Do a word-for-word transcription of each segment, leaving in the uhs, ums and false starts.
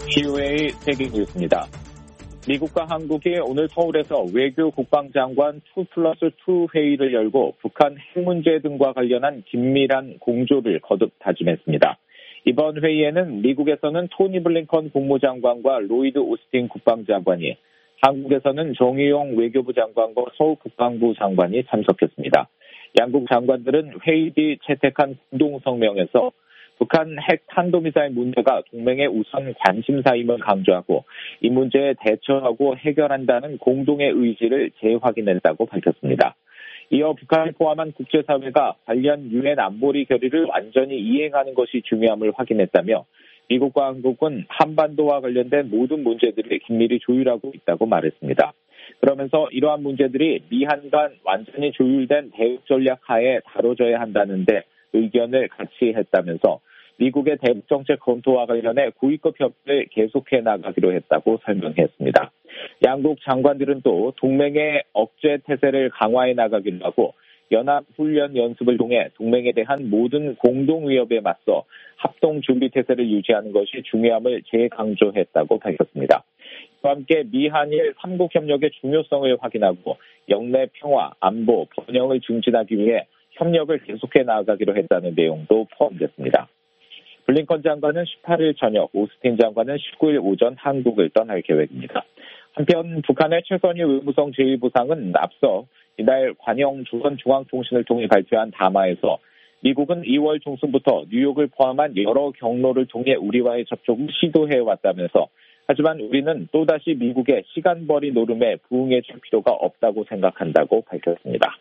티오에이 세계뉴스입니다. 미국과 한국이 오늘 서울에서 외교 국방장관 투 플러스 투 회의를 열고 북한 핵 문제 등과 관련한 긴밀한 공조를 거듭 다짐했습니다. 이번 회의에는 미국에서는 토니 블링컨 국무장관과 로이드 오스틴 국방장관이, 한국에서는 정의용 외교부 장관과 서 국방부 장관이 참석했습니다. 양국 장관들은 회의 뒤 채택한 공동성명에서 북한 핵 탄도미사일 문제가 동맹의 우선 관심사임을 강조하고 이 문제에 대처하고 해결한다는 공동의 의지를 재확인했다고 밝혔습니다. 이어 북한을 포함한 국제사회가 관련 유엔 안보리 결의를 완전히 이행하는 것이 중요함을 확인했다며 미국과 한국은 한반도와 관련된 모든 문제들을 긴밀히 조율하고 있다고 말했습니다. 그러면서 이러한 문제들이 미한 간 완전히 조율된 대북 전략 하에 다뤄져야 한다는데 의견을 같이 했다면서 미국의 대북 정책 검토와 관련해 고위급 협의를 계속해 나가기로 했다고 설명했습니다. 양국 장관들은 또 동맹의 억제 태세를 강화해 나가기로 하고 연합 훈련 연습을 통해 동맹에 대한 모든 공동 위협에 맞서 합동 준비 태세를 유지하는 것이 중요함을 재강조했다고 밝혔습니다. 이와 함께 미한일 삼국 협력의 중요성을 확인하고 영내 평화, 안보, 번영을 증진하기 위해 협력을 계속해 나아가기로 했다는 내용도 포함됐습니다. 블링컨 장관은 십팔 일 저녁, 오스틴 장관은 십구 일 오전 한국을 떠날 계획입니다. 한편 북한의 최선희 외무성 제일 부상은 앞서 이날 관영 조선중앙통신을 통해 발표한 담화에서 미국은 이월 중순부터 뉴욕을 포함한 여러 경로를 통해 우리와의 접촉을 시도해왔다면서 하지만 우리는 또다시 미국의 시간벌이 노름에 부응해줄 필요가 없다고 생각한다고 밝혔습니다.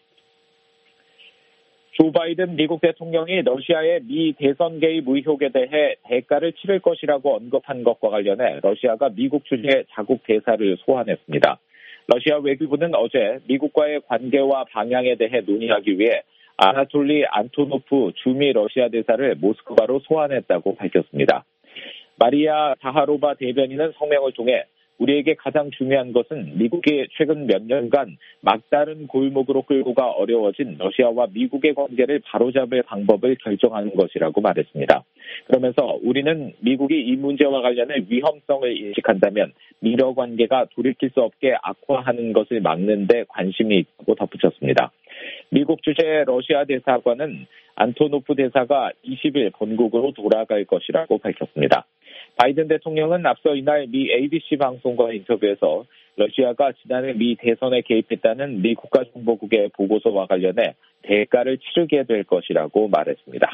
조 바이든 미국 대통령이 러시아의 미 대선 개입 의혹에 대해 대가를 치를 것이라고 언급한 것과 관련해 러시아가 미국 주재 자국 대사를 소환했습니다. 러시아 외교부는 어제 미국과의 관계와 방향에 대해 논의하기 위해 아나톨리 안토노프 주미 러시아 대사를 모스크바로 소환했다고 밝혔습니다. 마리아 자하로바 대변인은 성명을 통해 우리에게 가장 중요한 것은 미국이 최근 몇 년간 막다른 골목으로 끌고 가 어려워진 러시아와 미국의 관계를 바로잡을 방법을 결정하는 것이라고 말했습니다. 그러면서 우리는 미국이 이 문제와 관련해 위험성을 인식한다면 미러 관계가 돌이킬 수 없게 악화하는 것을 막는 데 관심이 있다고 덧붙였습니다. 미국 주재 러시아 대사관은 안토노프 대사가 이십 일 본국으로 돌아갈 것이라고 밝혔습니다. 바이든 대통령은 앞서 이날 미 에이비씨 방송과 인터뷰에서 러시아가 지난해 미 대선에 개입했다는 미 국가정보국의 보고서와 관련해 대가를 치르게 될 것이라고 말했습니다.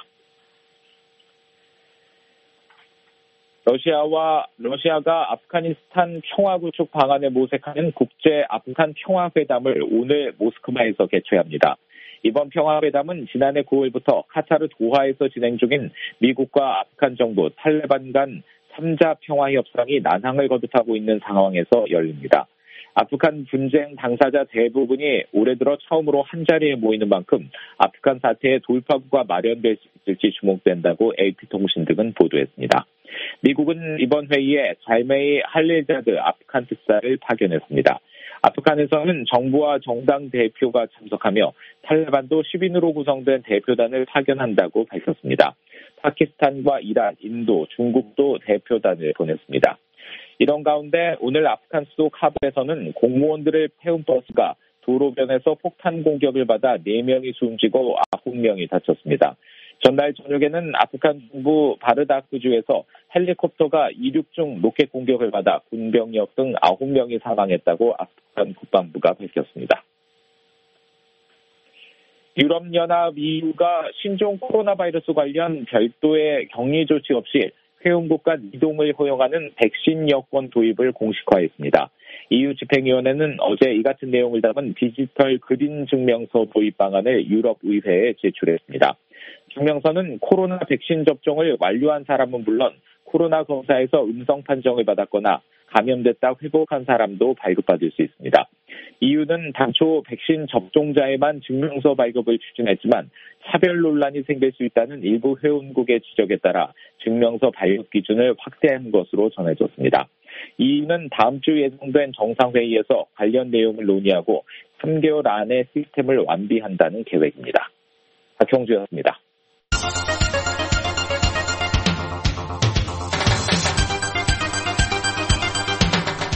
러시아와 러시아가 아프가니스탄 평화구축 방안을 모색하는 국제 아프간 평화회담을 오늘 모스크바에서 개최합니다. 이번 평화회담은 지난해 구월부터 카타르 도하에서 진행 중인 미국과 아프간 정부, 탈레반 간 삼 자 평화협상이 난항을 거듭하고 있는 상황에서 열립니다. 아프간 분쟁 당사자 대부분이 올해 들어 처음으로 한자리에 모이는 만큼 아프간 사태의 돌파구가 마련될 수 있을지 주목된다고 에이피통신 등은 보도했습니다. 미국은 이번 회의에 잘메이 할릴자드 아프간 특사를 파견했습니다. 아프간에서는 정부와 정당 대표가 참석하며 탈레반도 십 인으로 구성된 대표단을 파견한다고 밝혔습니다. 파키스탄과 이란, 인도, 중국도 대표단을 보냈습니다. 이런 가운데 오늘 아프간 수도 카불에서는 공무원들을 태운 버스가 도로변에서 폭탄 공격을 받아 네 명이 숨지고 아홉 명이 다쳤습니다. 전날 저녁에는 아프간 중부 바르다크주에서 헬리콥터가 이륙 중 로켓 공격을 받아 군병력 등 아홉 명이 사망했다고 아프간 국방부가 밝혔습니다. 유럽연합 이유가 신종 코로나 바이러스 관련 별도의 격리 조치 없이 회원국 간 이동을 허용하는 백신 여권 도입을 공식화했습니다. 이유 집행위원회는 어제 이 같은 내용을 담은 디지털 그린 증명서 도입 방안을 유럽 의회에 제출했습니다. 증명서는 코로나 백신 접종을 완료한 사람은 물론 코로나 검사에서 음성 판정을 받았거나 감염됐다 회복한 사람도 발급받을 수 있습니다. 이유는 당초 백신 접종자에만 증명서 발급을 추진했지만 차별 논란이 생길 수 있다는 일부 회원국의 지적에 따라 증명서 발급 기준을 확대한 것으로 전해졌습니다. 이유는 다음 주 예정된 정상회의에서 관련 내용을 논의하고 삼 개월 안에 시스템을 완비한다는 계획입니다. 박형주였습니다.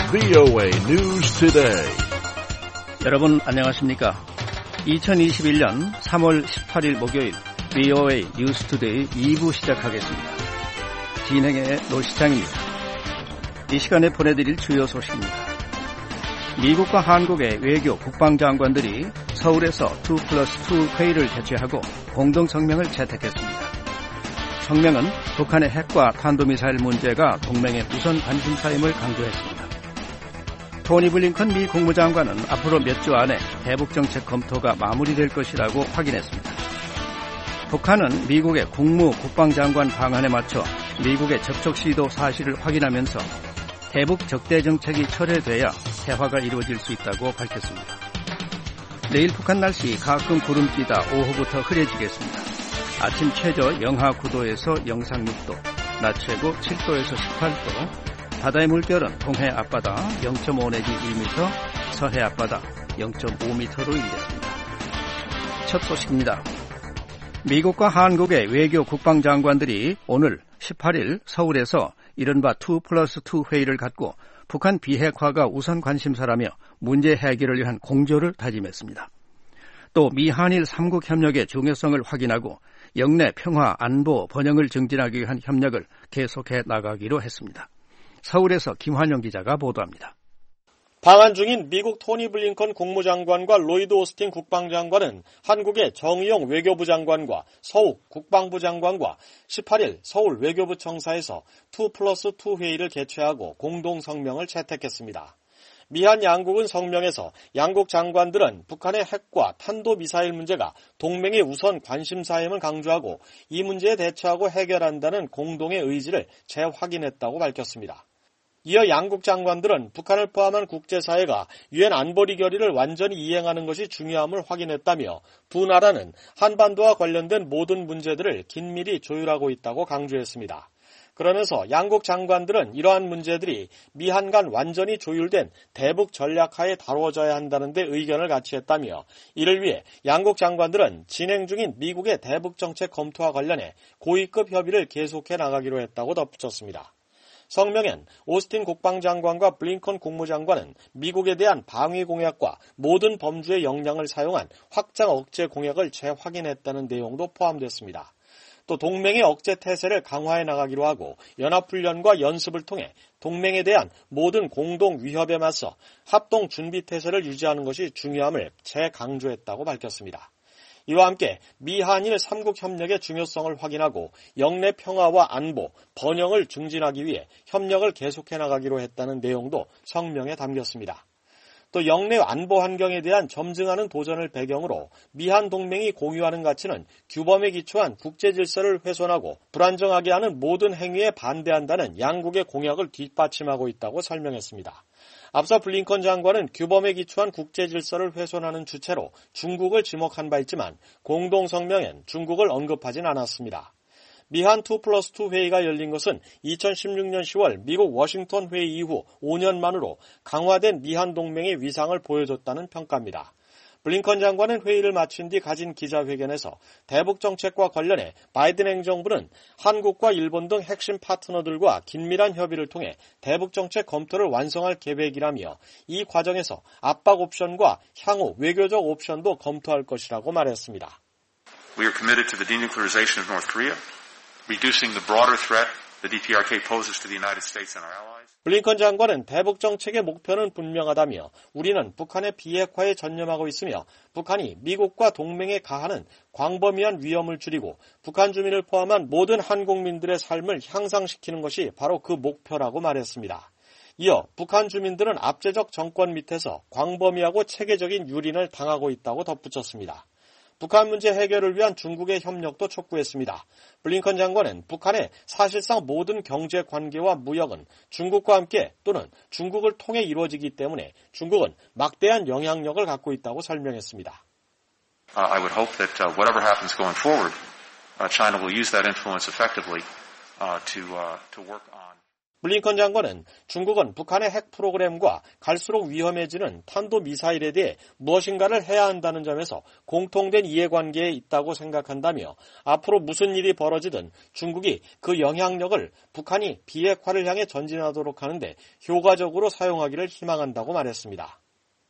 브이오에이 News Today. 여러분 안녕하십니까? 이천이십일 년 삼월 십팔일 목요일 브이오에이 뉴스 투데이 이 부 시작하겠습니다. 진행의 노시장입니다. 이 시간에 보내드릴 주요 소식입니다. 미국과 한국의 외교 국방장관들이 서울에서 투 플러스 투 회의를 개최하고 공동성명을 채택했습니다. 성명은 북한의 핵과 탄도미사일 문제가 동맹의 우선 관심사임을 강조했습니다. 토니 블링컨 미 국무장관은 앞으로 몇 주 안에 대북정책 검토가 마무리될 것이라고 확인했습니다. 북한은 미국의 국무 국방장관 방안에 맞춰 미국의 접촉 시도 사실을 확인하면서 대북 적대 정책이 철회돼야 대화가 이루어질 수 있다고 밝혔습니다. 내일 북한 날씨 가끔 구름 끼다 오후부터 흐려지겠습니다. 아침 최저 영하 구 도에서 영상 육 도, 낮 최고 칠 도에서 십팔 도, 바다의 물결은 동해 앞바다 영 점 오 내지 일 미터, 서해 앞바다 영 점 오 미터로 일겠습니다. 첫 소식입니다. 미국과 한국의 외교 국방장관들이 오늘 십팔일 서울에서 이른바 투 플러스 투 회의를 갖고 북한 비핵화가 우선 관심사라며 문제 해결을 위한 공조를 다짐했습니다. 또 미한일 삼국 협력의 중요성을 확인하고 영내 평화, 안보, 번영을 증진하기 위한 협력을 계속해 나가기로 했습니다. 서울에서 김환영 기자가 보도합니다. 방한 중인 미국 토니 블링컨 국무장관과 로이드 오스틴 국방장관은 한국의 정의용 외교부 장관과 서욱 국방부 장관과 십팔일 서울 외교부 청사에서 투 플러스 투 회의를 개최하고 공동성명을 채택했습니다. 미한 양국은 성명에서 양국 장관들은 북한의 핵과 탄도미사일 문제가 동맹의 우선 관심사임을 강조하고 이 문제에 대처하고 해결한다는 공동의 의지를 재확인했다고 밝혔습니다. 이어 양국 장관들은 북한을 포함한 국제사회가 유엔 안보리 결의를 완전히 이행하는 것이 중요함을 확인했다며 두 나라는 한반도와 관련된 모든 문제들을 긴밀히 조율하고 있다고 강조했습니다. 그러면서 양국 장관들은 이러한 문제들이 미한 간 완전히 조율된 대북 전략하에 다루어져야 한다는 데 의견을 같이 했다며 이를 위해 양국 장관들은 진행 중인 미국의 대북 정책 검토와 관련해 고위급 협의를 계속해 나가기로 했다고 덧붙였습니다. 성명엔 오스틴 국방장관과 블링컨 국무장관은 미국에 대한 방위 공약과 모든 범주의 역량을 사용한 확장 억제 공약을 재확인했다는 내용도 포함됐습니다. 또 동맹의 억제 태세를 강화해 나가기로 하고 연합훈련과 연습을 통해 동맹에 대한 모든 공동 위협에 맞서 합동 준비 태세를 유지하는 것이 중요함을 재강조했다고 밝혔습니다. 이와 함께 미한일 삼국 협력의 중요성을 확인하고 영내 평화와 안보, 번영을 증진하기 위해 협력을 계속해 나가기로 했다는 내용도 성명에 담겼습니다. 또 영내 안보 환경에 대한 점증하는 도전을 배경으로 미한 동맹이 공유하는 가치는 규범에 기초한 국제 질서를 훼손하고 불안정하게 하는 모든 행위에 반대한다는 양국의 공약을 뒷받침하고 있다고 설명했습니다. 앞서 블링컨 장관은 규범에 기초한 국제 질서를 훼손하는 주체로 중국을 지목한 바 있지만 공동성명엔 중국을 언급하진 않았습니다. 미한 투 플러스 투 회의가 열린 것은 이천십육년 시월 미국 워싱턴 회의 이후 오 년 만으로 강화된 미한 동맹의 위상을 보여줬다는 평가입니다. 블링컨 장관은 회의를 마친 뒤 가진 기자회견에서 대북 정책과 관련해 바이든 행정부는 한국과 일본 등 핵심 파트너들과 긴밀한 협의를 통해 대북 정책 검토를 완성할 계획이라며 이 과정에서 압박 옵션과 향후 외교적 옵션도 검토할 것이라고 말했습니다. We are committed to the denuclearization of North Korea, reducing the broader threat the 디피아르케이 poses to the United States and our allies. 블링컨 장관은 대북 정책의 목표는 분명하다며 우리는 북한의 비핵화에 전념하고 있으며 북한이 미국과 동맹에 가하는 광범위한 위험을 줄이고 북한 주민을 포함한 모든 한국민들의 삶을 향상시키는 것이 바로 그 목표라고 말했습니다. 이어 북한 주민들은 압제적 정권 밑에서 광범위하고 체계적인 유린을 당하고 있다고 덧붙였습니다. 북한 문제 해결을 위한 중국의 협력도 촉구했습니다. 블링컨 장관은 북한의 사실상 모든 경제 관계와 무역은 중국과 함께 또는 중국을 통해 이루어지기 때문에 중국은 막대한 영향력을 갖고 있다고 설명했습니다. Uh, I would hope that uh, whatever happens going forward, uh, China will use that influence effectively uh, to uh, to work on. 블링컨 장관은 중국은 북한의 핵 프로그램과 갈수록 위험해지는 탄도미사일에 대해 무엇인가를 해야 한다는 점에서 공통된 이해관계에 있다고 생각한다며 앞으로 무슨 일이 벌어지든 중국이 그 영향력을 북한이 비핵화를 향해 전진하도록 하는데 효과적으로 사용하기를 희망한다고 말했습니다.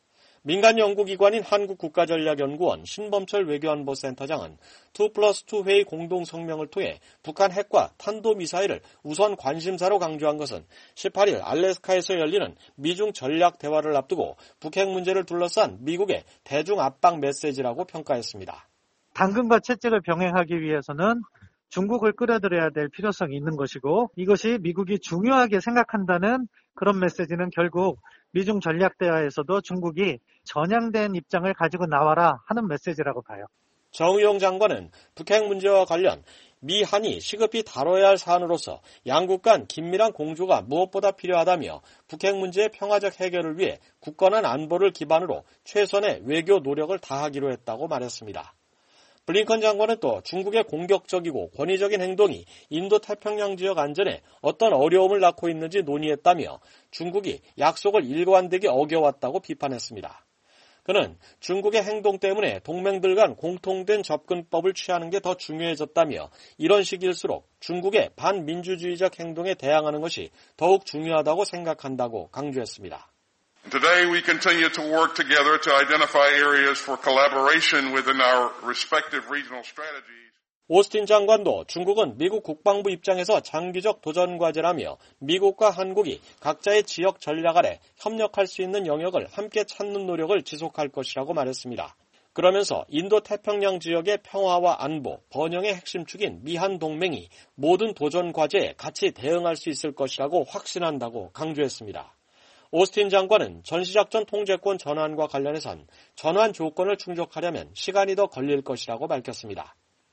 민간 연구기관인 한국국가전략연구원 신범철 외교안보센터장은 투 플러스 투 회의 공동성명을 통해 북한 핵과 탄도미사일을 우선 관심사로 강조한 것은 십팔 일 알래스카에서 열리는 미중 전략 대화를 앞두고 북핵 문제를 둘러싼 미국의 대중 압박 메시지라고 평가했습니다. 당근과 채찍을 병행하기 위해서는 중국을 끌어들여야 될 필요성이 있는 것이고, 이것이 미국이 중요하게 생각한다는 그런 메시지는 결국 미중 전략 대화에서도 중국이 전향된 입장을 가지고 나와라 하는 메시지라고 봐요. 정의용 장관은 북핵 문제와 관련 미한이 시급히 다뤄야 할 사안으로서 양국 간 긴밀한 공조가 무엇보다 필요하다며 북핵 문제의 평화적 해결을 위해 굳건한 안보를 기반으로 최선의 외교 노력을 다하기로 했다고 말했습니다. 블링컨 장관은 또 중국의 공격적이고 권위적인 행동이 인도태평양 지역 안전에 어떤 어려움을 낳고 있는지 논의했다며 중국이 약속을 일관되게 어겨왔다고 비판했습니다. 그는 중국의 행동 때문에 동맹들 간 공통된 접근법을 취하는 게 더 중요해졌다며 이런 시기일수록 중국의 반민주주의적 행동에 대항하는 것이 더욱 중요하다고 생각한다고 강조했습니다. Today we continue to work together to identify areas for collaboration within our respective regional strategies. 오스틴 장관도 중국은 미국 국방부 입장에서 장기적 도전 과제라며 미국과 한국이 각자의 지역 전략 아래 협력할 수 있는 영역을 함께 찾는 노력을 지속할 것이라고 말했습니다. 그러면서 인도태평양 지역의 평화와 안보, 번영의 핵심 축인 미한 동맹이 모든 도전 과제에 같이 대응할 수 있을 것이라고 확신한다고 강조했습니다. 오스틴 장관은 전시작전 통제권 전환과 관련해선 전환 조건을 충족하려면 시간이 더 걸릴 것이라고 밝혔습니다.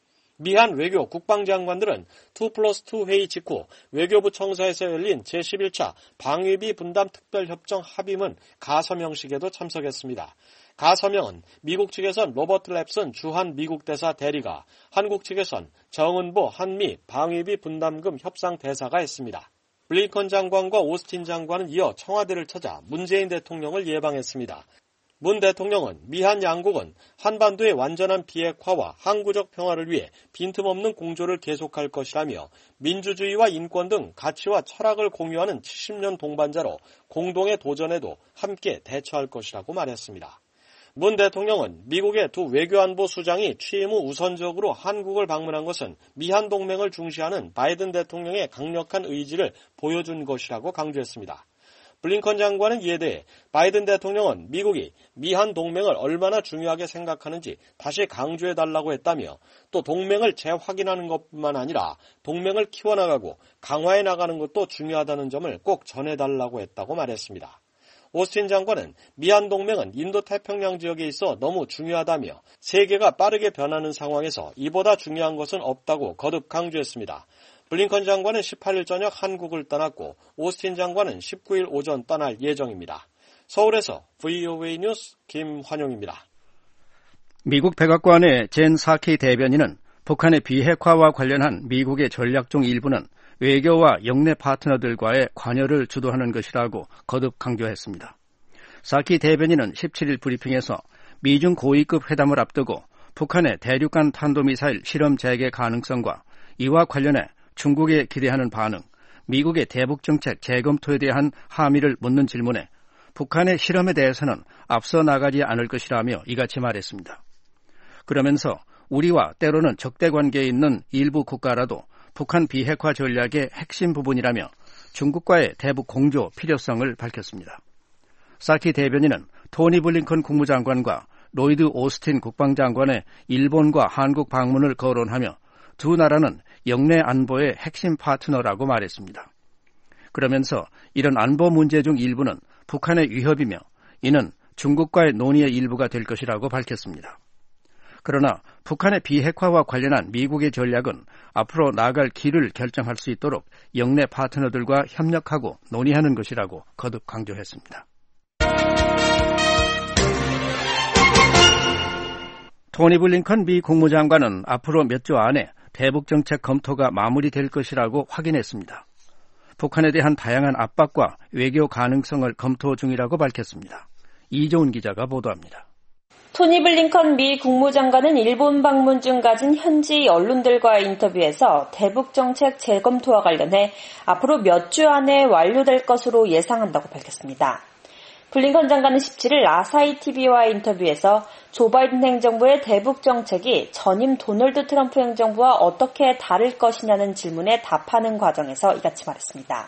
미한 외교 국방장관들은 투 플러스 투 회의 직후 외교부 청사에서 열린 제십일 차 방위비 분담 특별협정 합의문 가서명식에도 참석했습니다. 가서명은 미국 측에선 로버트 랩슨 주한 미국 대사 대리가, 한국 측에선 정은보 한미 방위비 분담금 협상 대사가 했습니다. 블링컨 장관과 오스틴 장관은 이어 청와대를 찾아 문재인 대통령을 예방했습니다. 문 대통령은 미한 양국은 한반도의 완전한 비핵화와 항구적 평화를 위해 빈틈없는 공조를 계속할 것이라며 민주주의와 인권 등 가치와 철학을 공유하는 칠십 년 동반자로 공동의 도전에도 함께 대처할 것이라고 말했습니다. 문 대통령은 미국의 두 외교안보 수장이 취임 후 우선적으로 한국을 방문한 것은 미한 동맹을 중시하는 바이든 대통령의 강력한 의지를 보여준 것이라고 강조했습니다. 블링컨 장관은 이에 대해 바이든 대통령은 미국이 미한 동맹을 얼마나 중요하게 생각하는지 다시 강조해달라고 했다며 또 동맹을 재확인하는 것뿐만 아니라 동맹을 키워나가고 강화해 나가는 것도 중요하다는 점을 꼭 전해달라고 했다고 말했습니다. 오스틴 장관은 미한 동맹은 인도태평양 지역에 있어 너무 중요하다며 세계가 빠르게 변하는 상황에서 이보다 중요한 것은 없다고 거듭 강조했습니다. 블링컨 장관은 십팔 일 저녁 한국을 떠났고 오스틴 장관은 십구 일 오전 떠날 예정입니다. 서울에서 브이오에이 뉴스 김환용입니다. 미국 백악관의 젠 사키 대변인은 북한의 비핵화와 관련한 미국의 전략 중 일부는 외교와 영내 파트너들과의 관여를 주도하는 것이라고 거듭 강조했습니다. 사키 대변인은 십칠 일 브리핑에서 미중 고위급 회담을 앞두고 북한의 대륙간 탄도미사일 실험 재개 가능성과 이와 관련해 중국에 기대하는 반응, 미국의 대북정책 재검토에 대한 함의를 묻는 질문에 북한의 실험에 대해서는 앞서 나가지 않을 것이라며 이같이 말했습니다. 그러면서 우리와 때로는 적대 관계에 있는 일부 국가라도 북한 비핵화 전략의 핵심 부분이라며 중국과의 대북 공조 필요성을 밝혔습니다. 사키 대변인은 토니 블링컨 국무장관과 로이드 오스틴 국방장관의 일본과 한국 방문을 거론하며 두 나라는 영내 안보의 핵심 파트너라고 말했습니다. 그러면서 이런 안보 문제 중 일부는 북한의 위협이며 이는 중국과의 논의의 일부가 될 것이라고 밝혔습니다. 그러나 북한의 비핵화와 관련한 미국의 전략은 앞으로 나아갈 길을 결정할 수 있도록 영내 파트너들과 협력하고 논의하는 것이라고 거듭 강조했습니다. 토니 블링컨 미 국무장관은 앞으로 몇 주 안에 대북정책 검토가 마무리될 것이라고 확인했습니다. 북한에 대한 다양한 압박과 외교 가능성을 검토 중이라고 밝혔습니다. 이종훈 기자가 보도합니다. 토니 블링컨 미 국무장관은 일본 방문 중 가진 현지 언론들과의 인터뷰에서 대북 정책 재검토와 관련해 앞으로 몇 주 안에 완료될 것으로 예상한다고 밝혔습니다. 블링컨 장관은 십칠일 아사히 티비와의 인터뷰에서 조 바이든 행정부의 대북 정책이 전임 도널드 트럼프 행정부와 어떻게 다를 것이냐는 질문에 답하는 과정에서 이같이 말했습니다.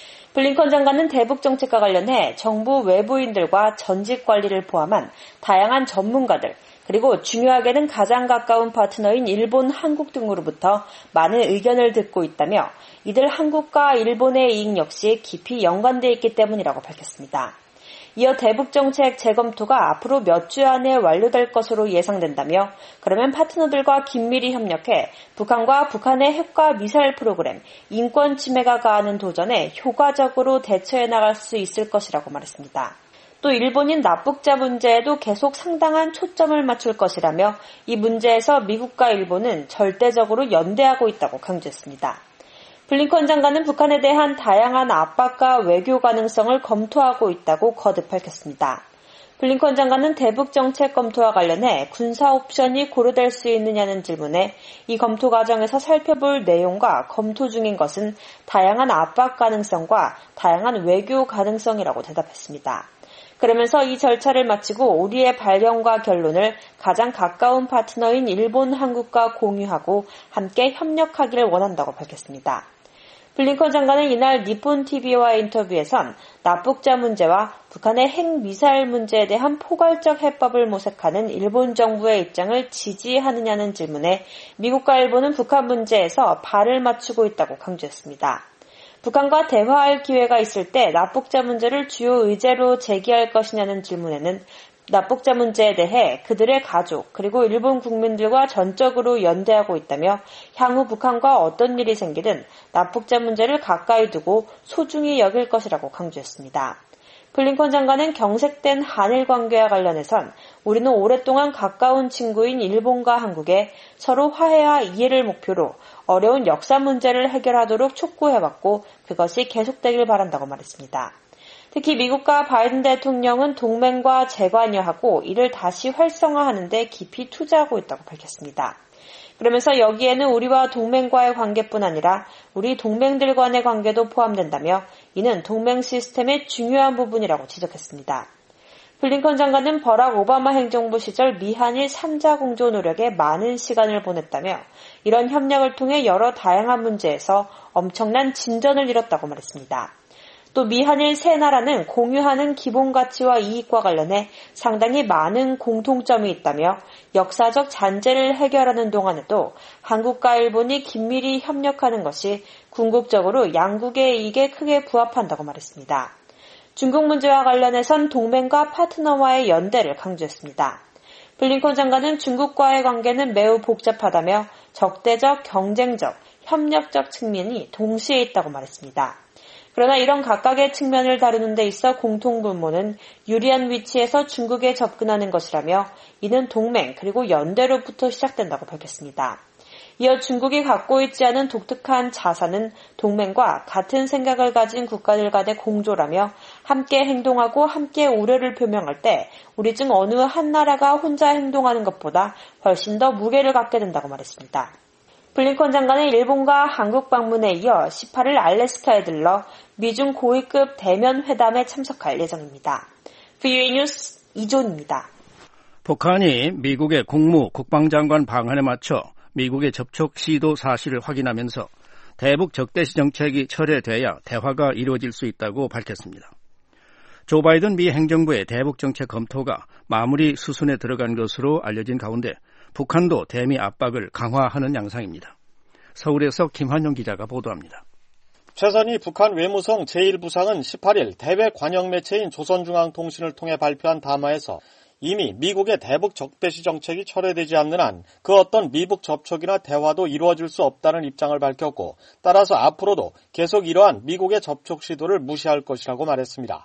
블링컨 장관은 대북 정책과 관련해 정부 외부인들과 전직 관리를 포함한 다양한 전문가들, 그리고 중요하게는 가장 가까운 파트너인 일본, 한국 등으로부터 많은 의견을 듣고 있다며 이들 한국과 일본의 이익 역시 깊이 연관되어 있기 때문이라고 밝혔습니다. 이어 대북 정책 재검토가 앞으로 몇 주 안에 완료될 것으로 예상된다며 그러면 파트너들과 긴밀히 협력해 북한과 북한의 핵과 미사일 프로그램, 인권 침해가 가하는 도전에 효과적으로 대처해 나갈 수 있을 것이라고 말했습니다. 또 일본인 납북자 문제에도 계속 상당한 초점을 맞출 것이라며 이 문제에서 미국과 일본은 절대적으로 연대하고 있다고 강조했습니다. 블링컨 장관은 북한에 대한 다양한 압박과 외교 가능성을 검토하고 있다고 거듭 밝혔습니다. 블링컨 장관은 대북 정책 검토와 관련해 군사 옵션이 고려될 수 있느냐는 질문에 이 검토 과정에서 살펴볼 내용과 검토 중인 것은 다양한 압박 가능성과 다양한 외교 가능성이라고 대답했습니다. 그러면서 이 절차를 마치고 우리의 발견과 결론을 가장 가까운 파트너인 일본, 한국과 공유하고 함께 협력하기를 원한다고 밝혔습니다. 블링컨 장관은 이날 니폰 티비와의 인터뷰에선 납북자 문제와 북한의 핵미사일 문제에 대한 포괄적 해법을 모색하는 일본 정부의 입장을 지지하느냐는 질문에 미국과 일본은 북한 문제에서 발을 맞추고 있다고 강조했습니다. 북한과 대화할 기회가 있을 때 납북자 문제를 주요 의제로 제기할 것이냐는 질문에는 납북자 문제에 대해 그들의 가족 그리고 일본 국민들과 전적으로 연대하고 있다며 향후 북한과 어떤 일이 생기든 납북자 문제를 가까이 두고 소중히 여길 것이라고 강조했습니다. 블링컨 장관은 경색된 한일 관계와 관련해선 우리는 오랫동안 가까운 친구인 일본과 한국에 서로 화해와 이해를 목표로 어려운 역사 문제를 해결하도록 촉구해왔고 그것이 계속되길 바란다고 말했습니다. 특히 미국과 바이든 대통령은 동맹과 재관여하고 이를 다시 활성화하는 데 깊이 투자하고 있다고 밝혔습니다. 그러면서 여기에는 우리와 동맹과의 관계뿐 아니라 우리 동맹들 간의 관계도 포함된다며 이는 동맹 시스템의 중요한 부분이라고 지적했습니다. 블링컨 장관은 버락 오바마 행정부 시절 미한일 삼자 공조 노력에 많은 시간을 보냈다며 이런 협력을 통해 여러 다양한 문제에서 엄청난 진전을 이뤘다고 말했습니다. 또 미한일 세 나라는 공유하는 기본 가치와 이익과 관련해 상당히 많은 공통점이 있다며 역사적 잔재를 해결하는 동안에도 한국과 일본이 긴밀히 협력하는 것이 궁극적으로 양국의 이익에 크게 부합한다고 말했습니다. 중국 문제와 관련해선 동맹과 파트너와의 연대를 강조했습니다. 블링컨 장관은 중국과의 관계는 매우 복잡하다며 적대적, 경쟁적, 협력적 측면이 동시에 있다고 말했습니다. 그러나 이런 각각의 측면을 다루는 데 있어 공통분모는 유리한 위치에서 중국에 접근하는 것이라며 이는 동맹 그리고 연대로부터 시작된다고 밝혔습니다. 이어 중국이 갖고 있지 않은 독특한 자산은 동맹과 같은 생각을 가진 국가들 간의 공조라며 함께 행동하고 함께 우려를 표명할 때 우리 중 어느 한 나라가 혼자 행동하는 것보다 훨씬 더 무게를 갖게 된다고 말했습니다. 블링컨 장관은 일본과 한국 방문에 이어 십팔일 알래스카에 들러 미중 고위급 대면 회담에 참석할 예정입니다. 브이오에이 뉴스 이존입니다. 북한이 미국의 국무 국방장관 방한에 맞춰 미국의 접촉 시도 사실을 확인하면서 대북 적대시 정책이 철회돼야 대화가 이루어질 수 있다고 밝혔습니다. 조 바이든 미 행정부의 대북 정책 검토가 마무리 수순에 들어간 것으로 알려진 가운데 북한도 대미 압박을 강화하는 양상입니다. 서울에서 김환영 기자가 보도합니다. 최선희 북한 외무성 제일 부상은 십팔일 대외 관영 매체인 조선중앙통신을 통해 발표한 담화에서 이미 미국의 대북 적대시 정책이 철회되지 않는 한 그 어떤 미북 접촉이나 대화도 이루어질 수 없다는 입장을 밝혔고 따라서 앞으로도 계속 이러한 미국의 접촉 시도를 무시할 것이라고 말했습니다.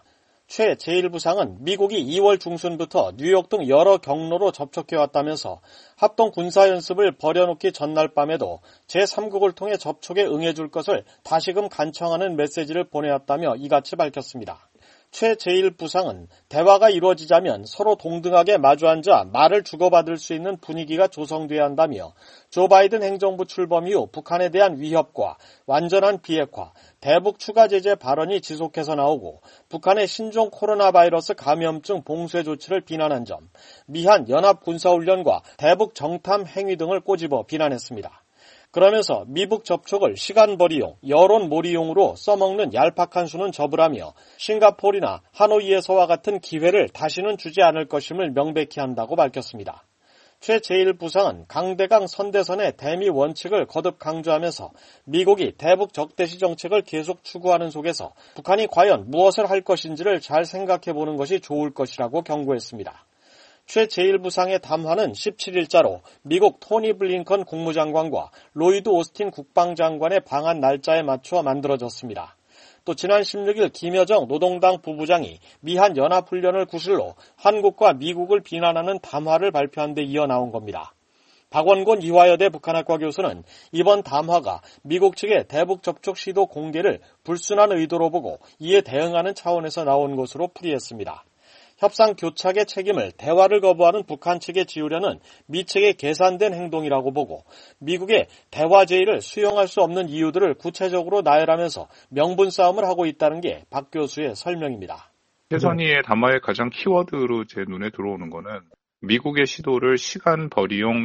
최 제일 부상은 미국이 이월 중순부터 뉴욕 등 여러 경로로 접촉해왔다면서 합동 군사연습을 벌여놓기 전날 밤에도 제삼국을 통해 접촉에 응해줄 것을 다시금 간청하는 메시지를 보내왔다며 이같이 밝혔습니다. 최 제일 부상은 대화가 이루어지자면 서로 동등하게 마주 앉아 말을 주고받을 수 있는 분위기가 조성돼야 한다며 조 바이든 행정부 출범 이후 북한에 대한 위협과 완전한 비핵화, 대북 추가 제재 발언이 지속해서 나오고 북한의 신종 코로나 바이러스 감염증 봉쇄 조치를 비난한 점, 미한 연합 군사훈련과 대북 정탐 행위 등을 꼬집어 비난했습니다. 그러면서 미북 접촉을 시간벌이용, 여론몰이용으로 써먹는 얄팍한 수는 접으라며 싱가포르나 하노이에서와 같은 기회를 다시는 주지 않을 것임을 명백히 한다고 밝혔습니다. 최 제일 부상은 강대강 선대선의 대미 원칙을 거듭 강조하면서 미국이 대북 적대시 정책을 계속 추구하는 속에서 북한이 과연 무엇을 할 것인지를 잘 생각해보는 것이 좋을 것이라고 경고했습니다. 최 제일 부상의 담화는 십칠일자로 미국 토니 블링컨 국무장관과 로이드 오스틴 국방장관의 방한 날짜에 맞춰 만들어졌습니다. 또 지난 십육일 김여정 노동당 부부장이 미한 연합훈련을 구실로 한국과 미국을 비난하는 담화를 발표한 데 이어 나온 겁니다. 박원곤 이화여대 북한학과 교수는 이번 담화가 미국 측의 대북 접촉 시도 공개를 불순한 의도로 보고 이에 대응하는 차원에서 나온 것으로 풀이했습니다. 협상 교착의 책임을 대화를 거부하는 북한 측에 지우려는 미 측의 계산된 행동이라고 보고 미국의 대화 제의를 수용할 수 없는 이유들을 구체적으로 나열하면서 명분 싸움을 하고 있다는 게 박 교수의 설명입니다. 최선희의 담화의 가장 키워드로 제 눈에 들어오는 거는 미국의 시도를 시간벌이용,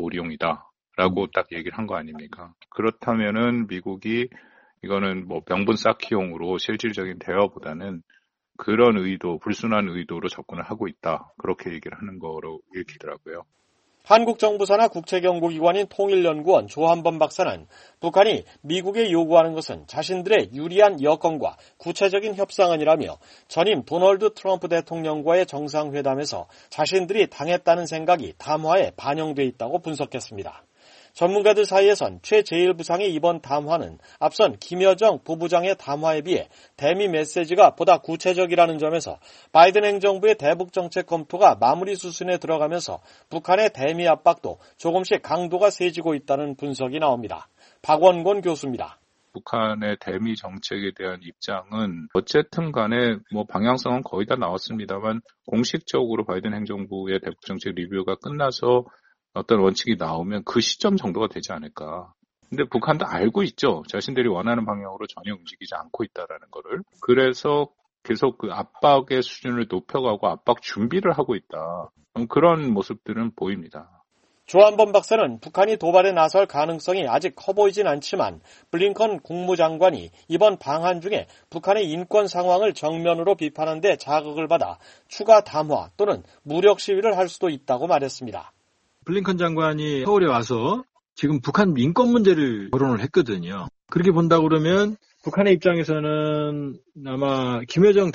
여론몰이용이다라고 딱 얘기를 한 거 아닙니까? 그렇다면은 미국이 이거는 뭐 명분 쌓기용으로 실질적인 대화보다는 그런 의도, 불순한 의도로 접근을 하고 있다. 그렇게 얘기를 하는 거로 읽히더라고요. 한국 정부 산하 국책연구기관인 통일연구원 조한범 박사는 북한이 미국에 요구하는 것은 자신들의 유리한 여건과 구체적인 협상안이라며 전임 도널드 트럼프 대통령과의 정상회담에서 자신들이 당했다는 생각이 담화에 반영돼 있다고 분석했습니다. 전문가들 사이에선 최 제일 부상의 이번 담화는 앞선 김여정 부부장의 담화에 비해 대미 메시지가 보다 구체적이라는 점에서 바이든 행정부의 대북 정책 검토가 마무리 수순에 들어가면서 북한의 대미 압박도 조금씩 강도가 세지고 있다는 분석이 나옵니다. 박원곤 교수입니다. 북한의 대미 정책에 대한 입장은 어쨌든 간에 뭐 방향성은 거의 다 나왔습니다만 공식적으로 바이든 행정부의 대북 정책 리뷰가 끝나서 어떤 원칙이 나오면 그 시점 정도가 되지 않을까. 근데 북한도 알고 있죠. 자신들이 원하는 방향으로 전혀 움직이지 않고 있다라는 거를. 그래서 계속 그 압박의 수준을 높여가고 압박 준비를 하고 있다. 그런 모습들은 보입니다. 조한범 박사는 북한이 도발에 나설 가능성이 아직 커 보이진 않지만 블링컨 국무장관이 이번 방한 중에 북한의 인권 상황을 정면으로 비판한 데 자극을 받아 추가 담화 또는 무력 시위를 할 수도 있다고 말했습니다. 블링컨 장관이 서울에 와서 지금 북한 인권 문제를 거론을 했거든요. 그렇게 본다 그러면 북한의 입장에서는 아마 김여정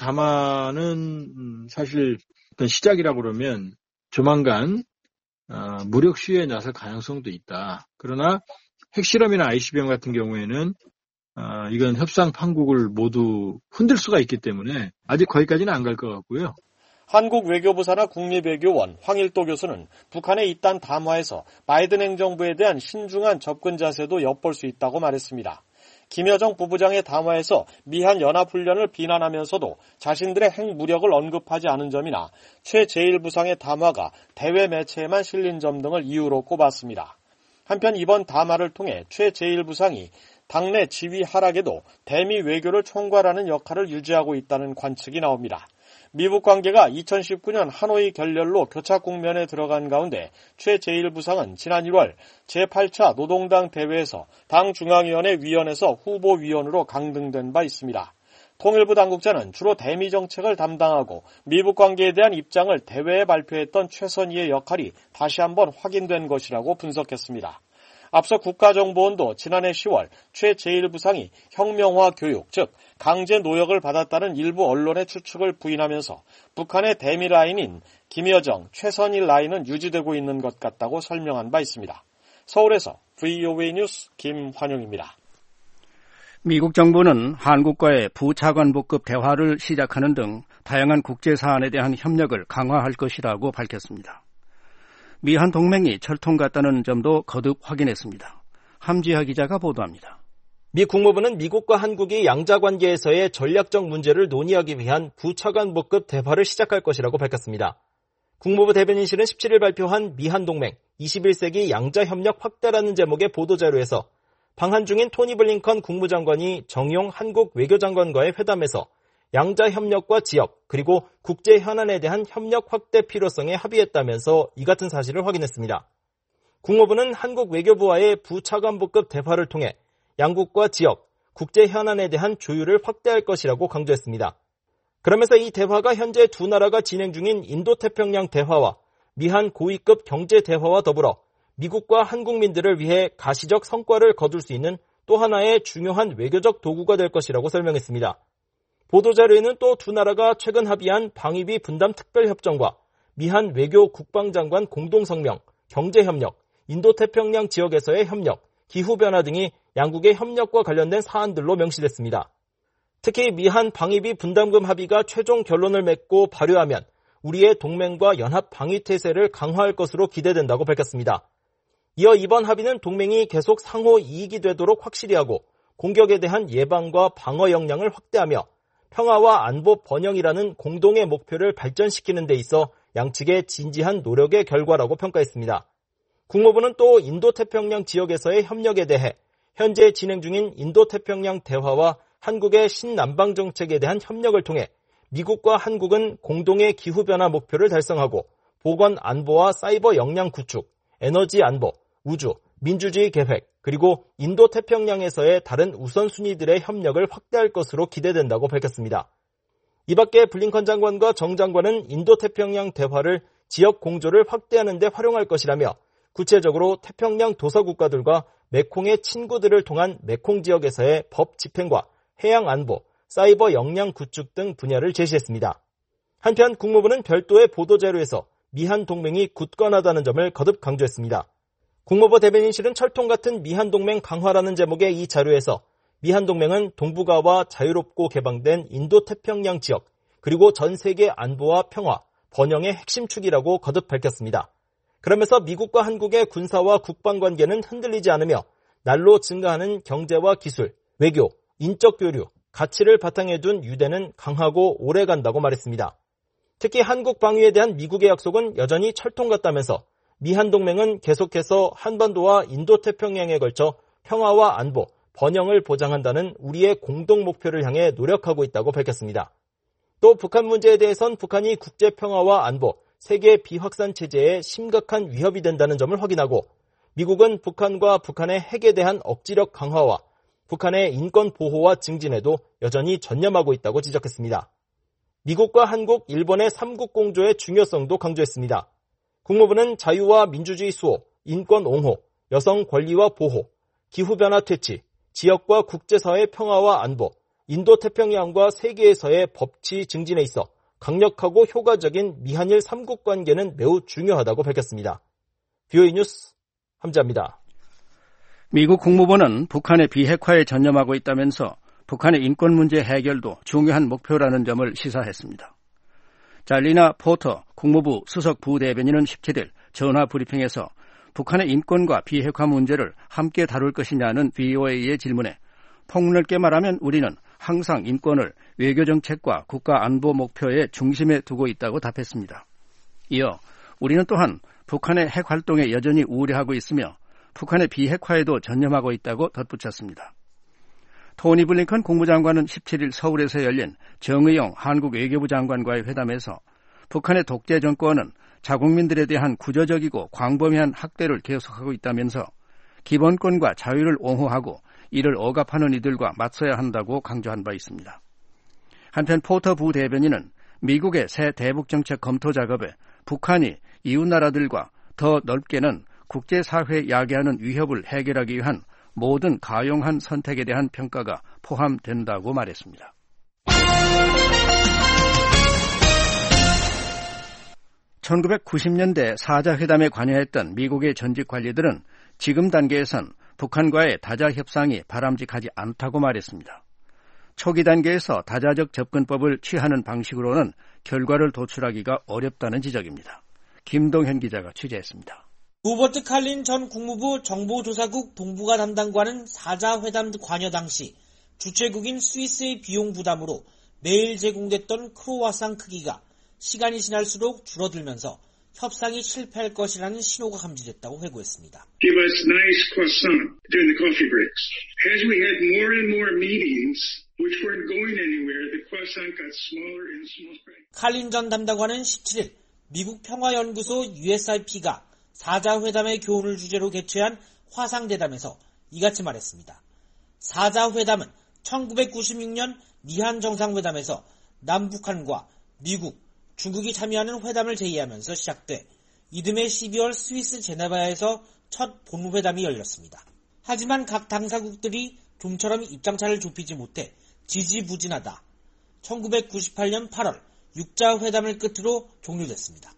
담화는 사실 어떤 시작이라고 그러면 조만간 무력 시위에 나설 가능성도 있다. 그러나 핵실험이나 아이씨비엠 같은 경우에는 이건 협상 판국을 모두 흔들 수가 있기 때문에 아직 거기까지는 안 갈 것 같고요. 한국 외교부 산하 국립외교원 황일도 교수는 북한의 이딴 담화에서 바이든 행정부에 대한 신중한 접근 자세도 엿볼 수 있다고 말했습니다. 김여정 부부장의 담화에서 미한 연합훈련을 비난하면서도 자신들의 핵무력을 언급하지 않은 점이나 최 제일 부상의 담화가 대외 매체에만 실린 점 등을 이유로 꼽았습니다. 한편 이번 담화를 통해 최 제일 부상이 당내 지위 하락에도 대미 외교를 총괄하는 역할을 유지하고 있다는 관측이 나옵니다. 미북 관계가 이천십구년 하노이 결렬로 교착 국면에 들어간 가운데 최 제일 부상은 지난 일월 제팔차 노동당 대회에서 당 중앙위원회 위원에서 후보위원으로 강등된 바 있습니다. 통일부 당국자는 주로 대미 정책을 담당하고 미북 관계에 대한 입장을 대회에 발표했던 최선희의 역할이 다시 한번 확인된 것이라고 분석했습니다. 앞서 국가정보원도 지난해 시월 최 제일 부상이 혁명화 교육, 즉 강제 노역을 받았다는 일부 언론의 추측을 부인하면서 북한의 대미 라인인 김여정, 최선희 라인은 유지되고 있는 것 같다고 설명한 바 있습니다. 서울에서 브이오에이 뉴스 김환용입니다. 미국 정부는 한국과의 부차관보급 대화를 시작하는 등 다양한 국제 사안에 대한 협력을 강화할 것이라고 밝혔습니다. 미한 동맹이 철통 같다는 점도 거듭 확인했습니다. 함지하 기자가 보도합니다. 미 국무부는 미국과 한국이 양자관계에서의 전략적 문제를 논의하기 위한 부차관보급 대화를 시작할 것이라고 밝혔습니다. 국무부 대변인실은 십칠일 발표한 미한 동맹 이십일 세기 양자협력 확대라는 제목의 보도자료에서 방한 중인 토니 블링컨 국무장관이 정용 한국 외교장관과의 회담에서 양자협력과 지역 그리고 국제 현안에 대한 협력 확대 필요성에 합의했다면서 이 같은 사실을 확인했습니다. 국무부는 한국 외교부와의 부차관보급 대화를 통해 양국과 지역, 국제 현안에 대한 조율을 확대할 것이라고 강조했습니다. 그러면서 이 대화가 현재 두 나라가 진행 중인 인도태평양 대화와 미한 고위급 경제 대화와 더불어 미국과 한국민들을 위해 가시적 성과를 거둘 수 있는 또 하나의 중요한 외교적 도구가 될 것이라고 설명했습니다. 보도자료에는 또 두 나라가 최근 합의한 방위비 분담 특별협정과 미한 외교 국방장관 공동성명, 경제협력, 인도태평양 지역에서의 협력, 기후변화 등이 양국의 협력과 관련된 사안들로 명시됐습니다. 특히 미한 방위비 분담금 합의가 최종 결론을 맺고 발효하면 우리의 동맹과 연합 방위태세를 강화할 것으로 기대된다고 밝혔습니다. 이어 이번 합의는 동맹이 계속 상호 이익이 되도록 확실히 하고 공격에 대한 예방과 방어 역량을 확대하며 평화와 안보 번영이라는 공동의 목표를 발전시키는 데 있어 양측의 진지한 노력의 결과라고 평가했습니다. 국무부는 또 인도태평양 지역에서의 협력에 대해 현재 진행 중인 인도태평양 대화와 한국의 신남방 정책에 대한 협력을 통해 미국과 한국은 공동의 기후변화 목표를 달성하고 보건 안보와 사이버 역량 구축, 에너지 안보, 우주, 민주주의 계획, 그리고 인도태평양에서의 다른 우선순위들의 협력을 확대할 것으로 기대된다고 밝혔습니다. 이 밖에 블링컨 장관과 정 장관은 인도태평양 대화를 지역 공조를 확대하는 데 활용할 것이라며 구체적으로 태평양 도서국가들과 메콩의 친구들을 통한 메콩 지역에서의 법 집행과 해양 안보, 사이버 역량 구축 등 분야를 제시했습니다. 한편 국무부는 별도의 보도자료에서 미한 동맹이 굳건하다는 점을 거듭 강조했습니다. 국무부 대변인실은 철통 같은 미한 동맹 강화라는 제목의 이 자료에서 미한 동맹은 동북아와 자유롭고 개방된 인도태평양 지역 그리고 전 세계 안보와 평화, 번영의 핵심 축이라고 거듭 밝혔습니다. 그러면서 미국과 한국의 군사와 국방 관계는 흔들리지 않으며 날로 증가하는 경제와 기술, 외교, 인적 교류, 가치를 바탕에 둔 유대는 강하고 오래간다고 말했습니다. 특히 한국 방위에 대한 미국의 약속은 여전히 철통 같다면서 미한 동맹은 계속해서 한반도와 인도태평양에 걸쳐 평화와 안보, 번영을 보장한다는 우리의 공동 목표를 향해 노력하고 있다고 밝혔습니다. 또 북한 문제에 대해선 북한이 국제 평화와 안보, 세계 비확산 체제에 심각한 위협이 된다는 점을 확인하고 미국은 북한과 북한의 핵에 대한 억지력 강화와 북한의 인권 보호와 증진에도 여전히 전념하고 있다고 지적했습니다. 미국과 한국, 일본의 삼국 공조의 중요성도 강조했습니다. 국무부는 자유와 민주주의 수호, 인권 옹호, 여성 권리와 보호, 기후변화 퇴치, 지역과 국제사회 평화와 안보, 인도태평양과 세계에서의 법치 증진에 있어 강력하고 효과적인 미한일 삼국 관계는 매우 중요하다고 밝혔습니다. 비오이 뉴스 함지아입니다. 미국 국무부는 북한의 비핵화에 전념하고 있다면서 북한의 인권 문제 해결도 중요한 목표라는 점을 시사했습니다. 자, 리나 포터 국무부 수석 부대변인은 십칠일 전화 브리핑에서 북한의 인권과 비핵화 문제를 함께 다룰 것이냐는 브이오에이의 질문에 폭넓게 말하면 우리는 항상 인권을 외교정책과 국가안보 목표의 중심에 두고 있다고 답했습니다. 이어 우리는 또한 북한의 핵활동에 여전히 우려하고 있으며 북한의 비핵화에도 전념하고 있다고 덧붙였습니다. 토니 블링컨 국무장관은 십칠일 서울에서 열린 정의용 한국 외교부 장관과의 회담에서 북한의 독재 정권은 자국민들에 대한 구조적이고 광범위한 학대를 계속하고 있다면서 기본권과 자유를 옹호하고 이를 억압하는 이들과 맞서야 한다고 강조한 바 있습니다. 한편 포터 부대변인은 미국의 새 대북정책 검토 작업에 북한이 이웃나라들과 더 넓게는 국제사회에 야기하는 위협을 해결하기 위한 모든 가용한 선택에 대한 평가가 포함된다고 말했습니다. 천구백구십 년대 사자회담에 관여했던 미국의 전직 관리들은 지금 단계에선 북한과의 다자 협상이 바람직하지 않다고 말했습니다. 초기 단계에서 다자적 접근법을 취하는 방식으로는 결과를 도출하기가 어렵다는 지적입니다. 김동현 기자가 취재했습니다. 로버트 칼린 전 국무부 정보조사국 동북아 담당관은 사 자 회담 관여 당시 주최국인 스위스의 비용 부담으로 매일 제공됐던 크로와상 크기가 시간이 지날수록 줄어들면서 협상이 실패할 것이라는 신호가 감지됐다고 회고했습니다. Give us nice croissant during the coffee breaks. As we had more and more meetings which weren't going anywhere, the croissant got smaller and smaller. 칼린 전 담당관은 십칠 일 미국 평화연구소 유에스아이피가 사 자 회담의 교훈을 주제로 개최한 화상대담에서 이같이 말했습니다. 사 자 회담은 천구백구십육 년 미한 정상회담에서 남북한과 미국, 중국이 참여하는 회담을 제의하면서 시작돼 이듬해 십이월 스위스 제네바에서 첫 본회담이 열렸습니다. 하지만 각 당사국들이 좀처럼 입장차를 좁히지 못해 지지부진하다. 천구백구십팔 년 팔월 육 자 회담을 끝으로 종료됐습니다.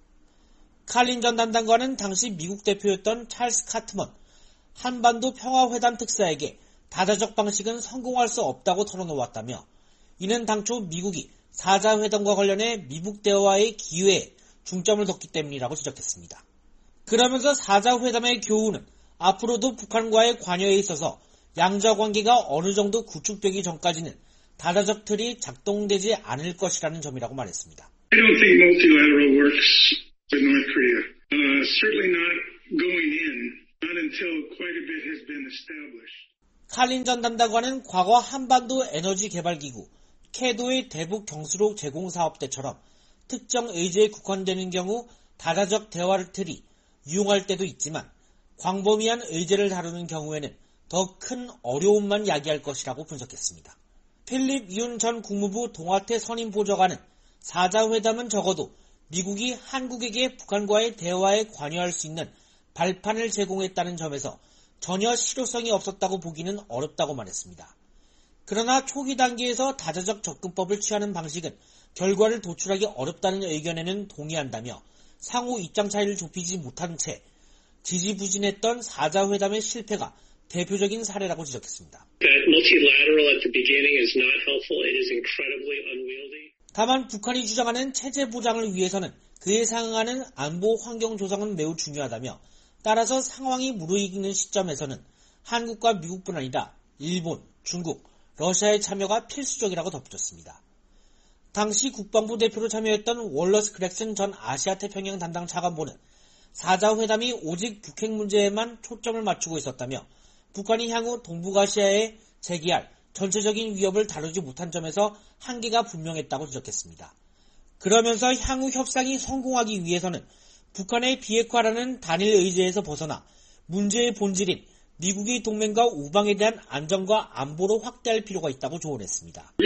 칼린 전 담당관은 당시 미국 대표였던 찰스 카트먼 한반도 평화회담 특사에게 다자적 방식은 성공할 수 없다고 털어놓았다며 이는 당초 미국이 사 자 회담과 관련해 미국 대화의 기회에 중점을 뒀기 때문이라고 지적했습니다. 그러면서 사 자 회담의 교훈은 앞으로도 북한과의 관여에 있어서 양자 관계가 어느 정도 구축되기 전까지는 다자적 틀이 작동되지 않을 것이라는 점이라고 말했습니다. I don't think multilateral works with North Korea. Uh, certainly not going in, not until quite a bit has been established. 칼린 전 담당관은 과거 한반도 에너지 개발 기구 캐도의 대북 경수로 제공 사업 때처럼 특정 의제에 국한되는 경우 다자적 대화를 틀이 유용할 때도 있지만 광범위한 의제를 다루는 경우에는 더 큰 어려움만 야기할 것이라고 분석했습니다. 필립 윤 전 국무부 동아태 선임 보좌관은 사 자 회담은 적어도 미국이 한국에게 북한과의 대화에 관여할 수 있는 발판을 제공했다는 점에서 전혀 실효성이 없었다고 보기는 어렵다고 말했습니다. 그러나 초기 단계에서 다자적 접근법을 취하는 방식은 결과를 도출하기 어렵다는 의견에는 동의한다며 상호 입장 차이를 좁히지 못한 채 지지부진했던 사 자 회담의 실패가 대표적인 사례라고 지적했습니다. 다만 북한이 주장하는 체제 보장을 위해서는 그에 상응하는 안보 환경 조성은 매우 중요하다며 따라서 상황이 무르익는 시점에서는 한국과 미국뿐 아니라 일본, 중국, 러시아의 참여가 필수적이라고 덧붙였습니다. 당시 국방부 대표로 참여했던 월러스 그렉슨 전 아시아태평양 담당 차관보는 사 자 회담이 오직 북핵 문제에만 초점을 맞추고 있었다며 북한이 향후 동북아시아에 제기할 전체적인 위협을 다루지 못한 점에서 한계가 분명했다고 지적했습니다. 그러면서 향후 협상이 성공하기 위해서는 북한의 비핵화라는 단일 의제에서 벗어나 문제의 본질인 미국의 동맹과 우방에 대한 안정과 안보로 확대할 필요가 있다고 조언했습니다.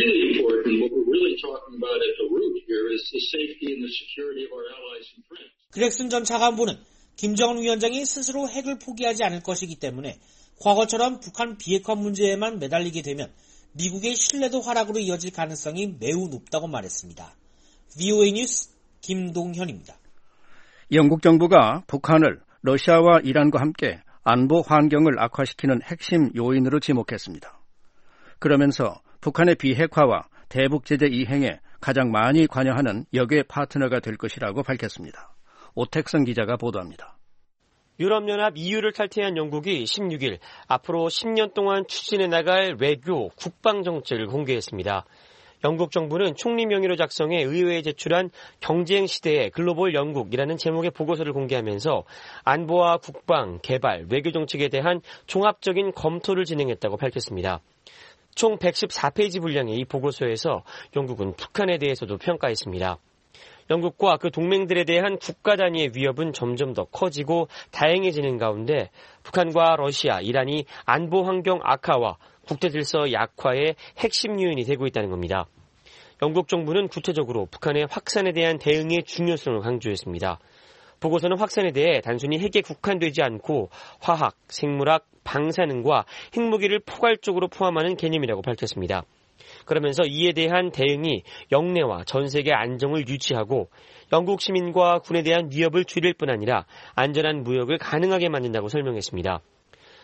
그렉슨 전 차관보는 김정은 위원장이 스스로 핵을 포기하지 않을 것이기 때문에 과거처럼 북한 비핵화 문제에만 매달리게 되면 미국의 신뢰도 하락으로 이어질 가능성이 매우 높다고 말했습니다. 브이오에이 뉴스 김동현입니다. 영국 정부가 북한을 러시아와 이란과 함께 안보 환경을 악화시키는 핵심 요인으로 지목했습니다. 그러면서 북한의 비핵화와 대북 제재 이행에 가장 많이 관여하는 역의 파트너가 될 것이라고 밝혔습니다. 오택성 기자가 보도합니다. 유럽연합 이유를 탈퇴한 영국이 십육 일 앞으로 십 년 동안 추진해 나갈 외교, 국방정책을 공개했습니다. 영국 정부는 총리 명의로 작성해 의회에 제출한 경쟁 시대의 글로벌 영국이라는 제목의 보고서를 공개하면서 안보와 국방, 개발, 외교 정책에 대한 종합적인 검토를 진행했다고 밝혔습니다. 총 백십사 페이지 분량의 이 보고서에서 영국은 북한에 대해서도 평가했습니다. 영국과 그 동맹들에 대한 국가 단위의 위협은 점점 더 커지고 다양해지는 가운데 북한과 러시아, 이란이 안보 환경 악화와 국제 질서 약화의 핵심 요인이 되고 있다는 겁니다. 영국 정부는 구체적으로 북한의 확산에 대한 대응의 중요성을 강조했습니다. 보고서는 확산에 대해 단순히 핵에 국한되지 않고 화학, 생물학, 방사능과 핵무기를 포괄적으로 포함하는 개념이라고 밝혔습니다. 그러면서 이에 대한 대응이 영내와 전 세계 안정을 유지하고 영국 시민과 군에 대한 위협을 줄일 뿐 아니라 안전한 무역을 가능하게 만든다고 설명했습니다.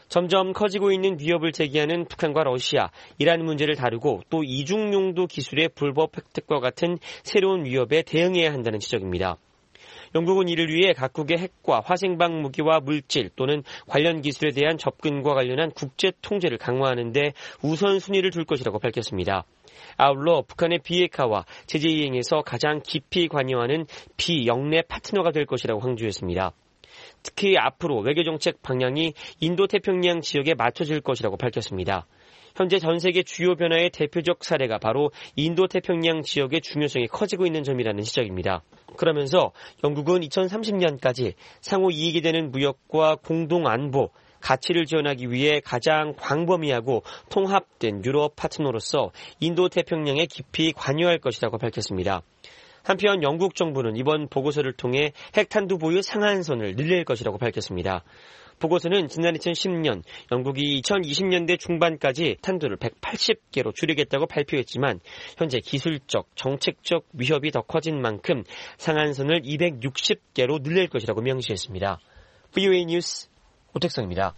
점점 커지고 있는 위협을 제기하는 북한과 러시아, 이란 문제를 다루고 또 이중용도 기술의 불법 획득과 같은 새로운 위협에 대응해야 한다는 지적입니다. 영국은 이를 위해 각국의 핵과 화생방 무기와 물질 또는 관련 기술에 대한 접근과 관련한 국제 통제를 강화하는 데 우선순위를 둘 것이라고 밝혔습니다. 아울러 북한의 비핵화와 제재 이행에서 가장 깊이 관여하는 비영내 파트너가 될 것이라고 강조했습니다. 특히 앞으로 외교정책 방향이 인도태평양 지역에 맞춰질 것이라고 밝혔습니다. 현재 전 세계 주요 변화의 대표적 사례가 바로 인도태평양 지역의 중요성이 커지고 있는 점이라는 지적입니다. 그러면서 영국은 이천삼십 년까지 상호 이익이 되는 무역과 공동 안보, 가치를 지원하기 위해 가장 광범위하고 통합된 유럽 파트너로서 인도태평양에 깊이 관여할 것이라고 밝혔습니다. 한편 영국 정부는 이번 보고서를 통해 핵탄두 보유 상한선을 늘릴 것이라고 밝혔습니다. 보고서는 지난 이천십 년 영국이 이천이십 년대 중반까지 탄두를 백팔십 개로 줄이겠다고 발표했지만 현재 기술적, 정책적 위협이 더 커진 만큼 상한선을 이백육십 개로 늘릴 것이라고 명시했습니다. 브이오에이 뉴스 오택성입니다.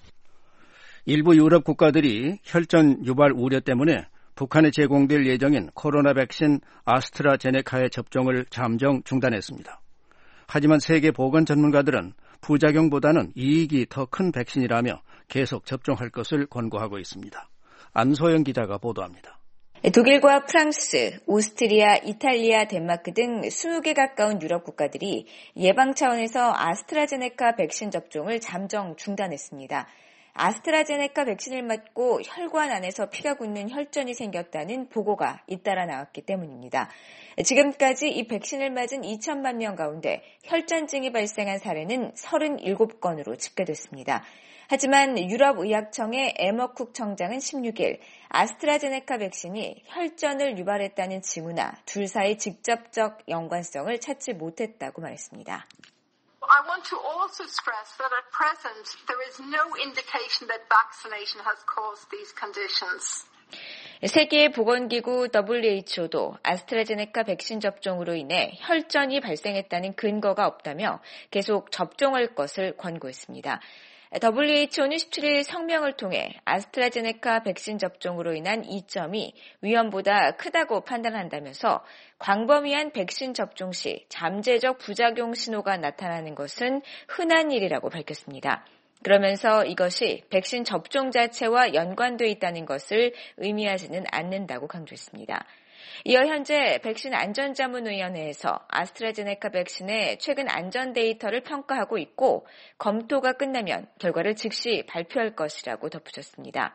일부 유럽 국가들이 혈전 유발 우려 때문에 북한에 제공될 예정인 코로나 백신 아스트라제네카의 접종을 잠정 중단했습니다. 하지만 세계 보건 전문가들은 부작용보다는 이익이 더 큰 백신이라며 계속 접종할 것을 권고하고 있습니다. 안소영 기자가 보도합니다. 독일과 프랑스, 오스트리아, 이탈리아, 덴마크 등 이십 개 가까운 유럽 국가들이 예방 차원에서 아스트라제네카 백신 접종을 잠정 중단했습니다. 아스트라제네카 백신을 맞고 혈관 안에서 피가 굳는 혈전이 생겼다는 보고가 잇따라 나왔기 때문입니다. 지금까지 이 백신을 맞은 이천만 명 가운데 혈전증이 발생한 사례는 삼십칠 건으로 집계됐습니다. 하지만 유럽의학청의 에머쿡 청장은 십육 일 아스트라제네카 백신이 혈전을 유발했다는 징후나 둘 사이 직접적 연관성을 찾지 못했다고 말했습니다. I want to also stress that at present there is no indication that vaccination has caused these conditions. 세계보건기구 더블유에이치오도 아스트라제네카 백신 접종으로 인해 혈전이 발생했다는 근거가 없다며 계속 접종할 것을 권고했습니다. 더블유에이치오는 십칠 일 성명을 통해 아스트라제네카 백신 접종으로 인한 이점이 위험보다 크다고 판단한다면서 광범위한 백신 접종 시 잠재적 부작용 신호가 나타나는 것은 흔한 일이라고 밝혔습니다. 그러면서 이것이 백신 접종 자체와 연관돼 있다는 것을 의미하지는 않는다고 강조했습니다. 이어 현재 백신 안전자문위원회에서 아스트라제네카 백신의 최근 안전 데이터를 평가하고 있고 검토가 끝나면 결과를 즉시 발표할 것이라고 덧붙였습니다.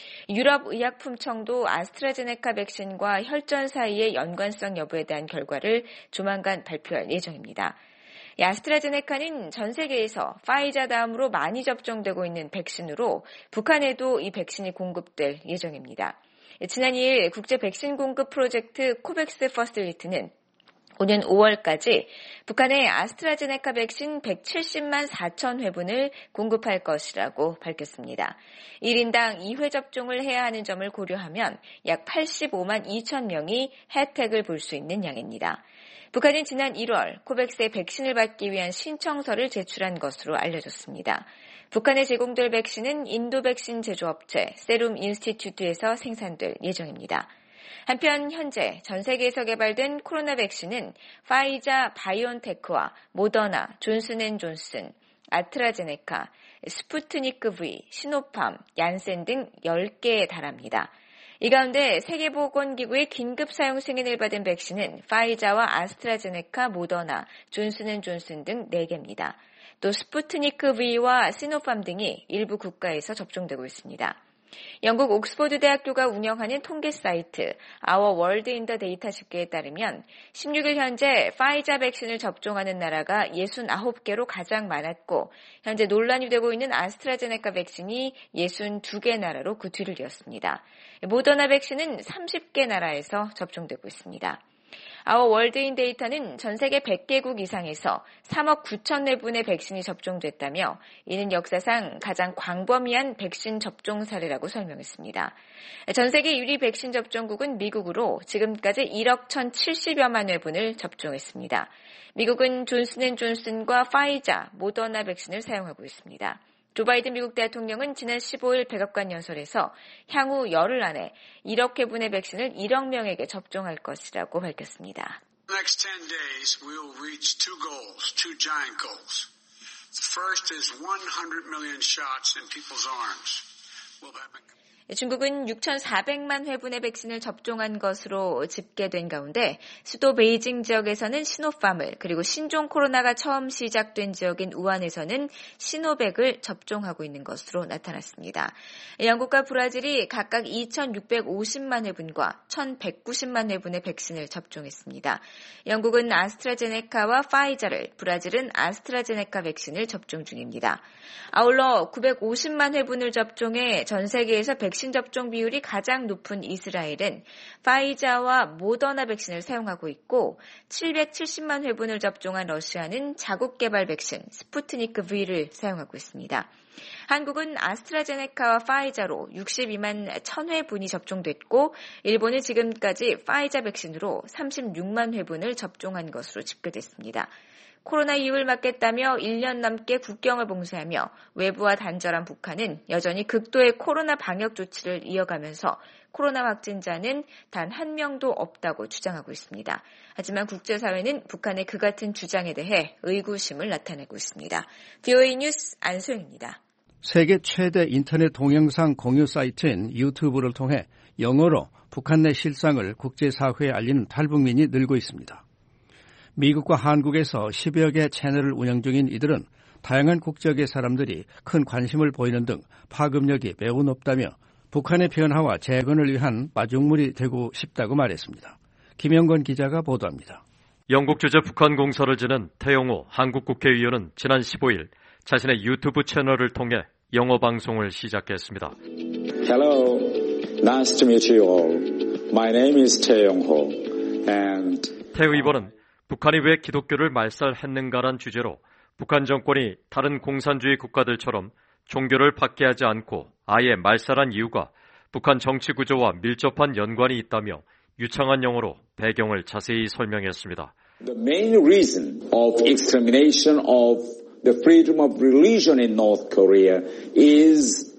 유럽의약품청도 아스트라제네카 백신과 혈전 사이의 연관성 여부에 대한 결과를 조만간 발표할 예정입니다. 이 아스트라제네카는 전 세계에서 파이자 다음으로 많이 접종되고 있는 백신으로 북한에도 이 백신이 공급될 예정입니다. 지난 이 일 국제 백신 공급 프로젝트 코백스 퍼실리티는 오는 오월까지 북한에 아스트라제네카 백신 백칠십만 사천 회분을 공급할 것이라고 밝혔습니다. 일 인당 이 회 접종을 해야 하는 점을 고려하면 약 팔십오만 이천 명이 혜택을 볼 수 있는 양입니다. 북한은 지난 일월 코백스의 백신을 받기 위한 신청서를 제출한 것으로 알려졌습니다. 북한에 제공될 백신은 인도 백신 제조업체 세룸 인스티튜트에서 생산될 예정입니다. 한편 현재 전 세계에서 개발된 코로나 백신은 파이자 바이온테크와 모더나, 존슨앤존슨, 아스트라제네카, 스푸트니크 V, 시노팜, 얀센 등 열 개에 달합니다. 이 가운데 세계보건기구의 긴급 사용 승인을 받은 백신은 파이자와 아스트라제네카, 모더나, 존슨앤존슨 등 네 개입니다. 또 스푸트니크 V와 시노팜 등이 일부 국가에서 접종되고 있습니다. 영국 옥스퍼드 대학교가 운영하는 통계 사이트 Our World in the Data 집계에 따르면 십육 일 현재 파이자 백신을 접종하는 나라가 육십구 개로 가장 많았고 현재 논란이 되고 있는 아스트라제네카 백신이 육십이 개 나라로 그 뒤를 이었습니다. 모더나 백신은 서른 개 나라에서 접종되고 있습니다. Our World in Data는 전 세계 백 개국 이상에서 삼억 구천 회분의 백신이 접종됐다며 이는 역사상 가장 광범위한 백신 접종 사례라고 설명했습니다. 전 세계 일 위 백신 접종국은 미국으로 지금까지 일억 천칠십여만 회분을 접종했습니다. 미국은 존슨앤존슨과 파이자, 모더나 백신을 사용하고 있습니다. 조 바이든 미국 대통령은 지난 십오일 백악관 연설에서 향후 열흘 안에 일억 회분의 백신을 일억 명에게 접종할 것이라고 밝혔습니다. In the next ten days, we will reach two goals, two giant goals. The first is one hundred million shots in people's arms. We'll have 중국은 육천사백만 회분의 백신을 접종한 것으로 집계된 가운데 수도 베이징 지역에서는 시노팜을 그리고 신종 코로나가 처음 시작된 지역인 우한에서는 시노백을 접종하고 있는 것으로 나타났습니다. 영국과 브라질이 각각 이천육백오십만 회분과 천백구십만 회분의 백신을 접종했습니다. 영국은 아스트라제네카와 파이자를, 브라질은 아스트라제네카 백신을 접종 중입니다. 아울러 구백오십만 회분을 접종해 전 세계에서 백신 접종 비율이 가장 높은 이스라엘은 파이자와 모더나 백신을 사용하고 있고 칠백칠십만 회분을 접종한 러시아는 자국 개발 백신 스푸트니크 V를 사용하고 있습니다. 한국은 아스트라제네카와 파이자로 육십이만 천 회분이 접종됐고 일본은 지금까지 파이자 백신으로 삼십육만 회분을 접종한 것으로 집계됐습니다. 코로나 이유를 막겠다며 일 년 넘게 국경을 봉쇄하며 외부와 단절한 북한은 여전히 극도의 코로나 방역 조치를 이어가면서 코로나 확진자는 단 한 명도 없다고 주장하고 있습니다. 하지만 국제사회는 북한의 그 같은 주장에 대해 의구심을 나타내고 있습니다. 브이오에이 뉴스 안소영입니다. 세계 최대 인터넷 동영상 공유 사이트인 유튜브를 통해 영어로 북한 내 실상을 국제사회에 알리는 탈북민이 늘고 있습니다. 미국과 한국에서 십여 개 채널을 운영 중인 이들은 다양한 국적의 사람들이 큰 관심을 보이는 등 파급력이 매우 높다며 북한의 변화와 재건을 위한 마중물이 되고 싶다고 말했습니다. 김영건 기자가 보도합니다. 영국 주재 북한 공서를 지낸 태영호 한국 국회의원은 지난 십오일 자신의 유튜브 채널을 통해 영어 방송을 시작했습니다. Hello, nice to meet you all. My name is 태영호. And 태 의원은 북한이 왜 기독교를 말살했는가란 주제로 북한 정권이 다른 공산주의 국가들처럼 종교를 박해하지 않고 아예 말살한 이유가 북한 정치 구조와 밀접한 연관이 있다며 유창한 영어로 배경을 자세히 설명했습니다. The main reason of extermination of the freedom of religion in North Korea is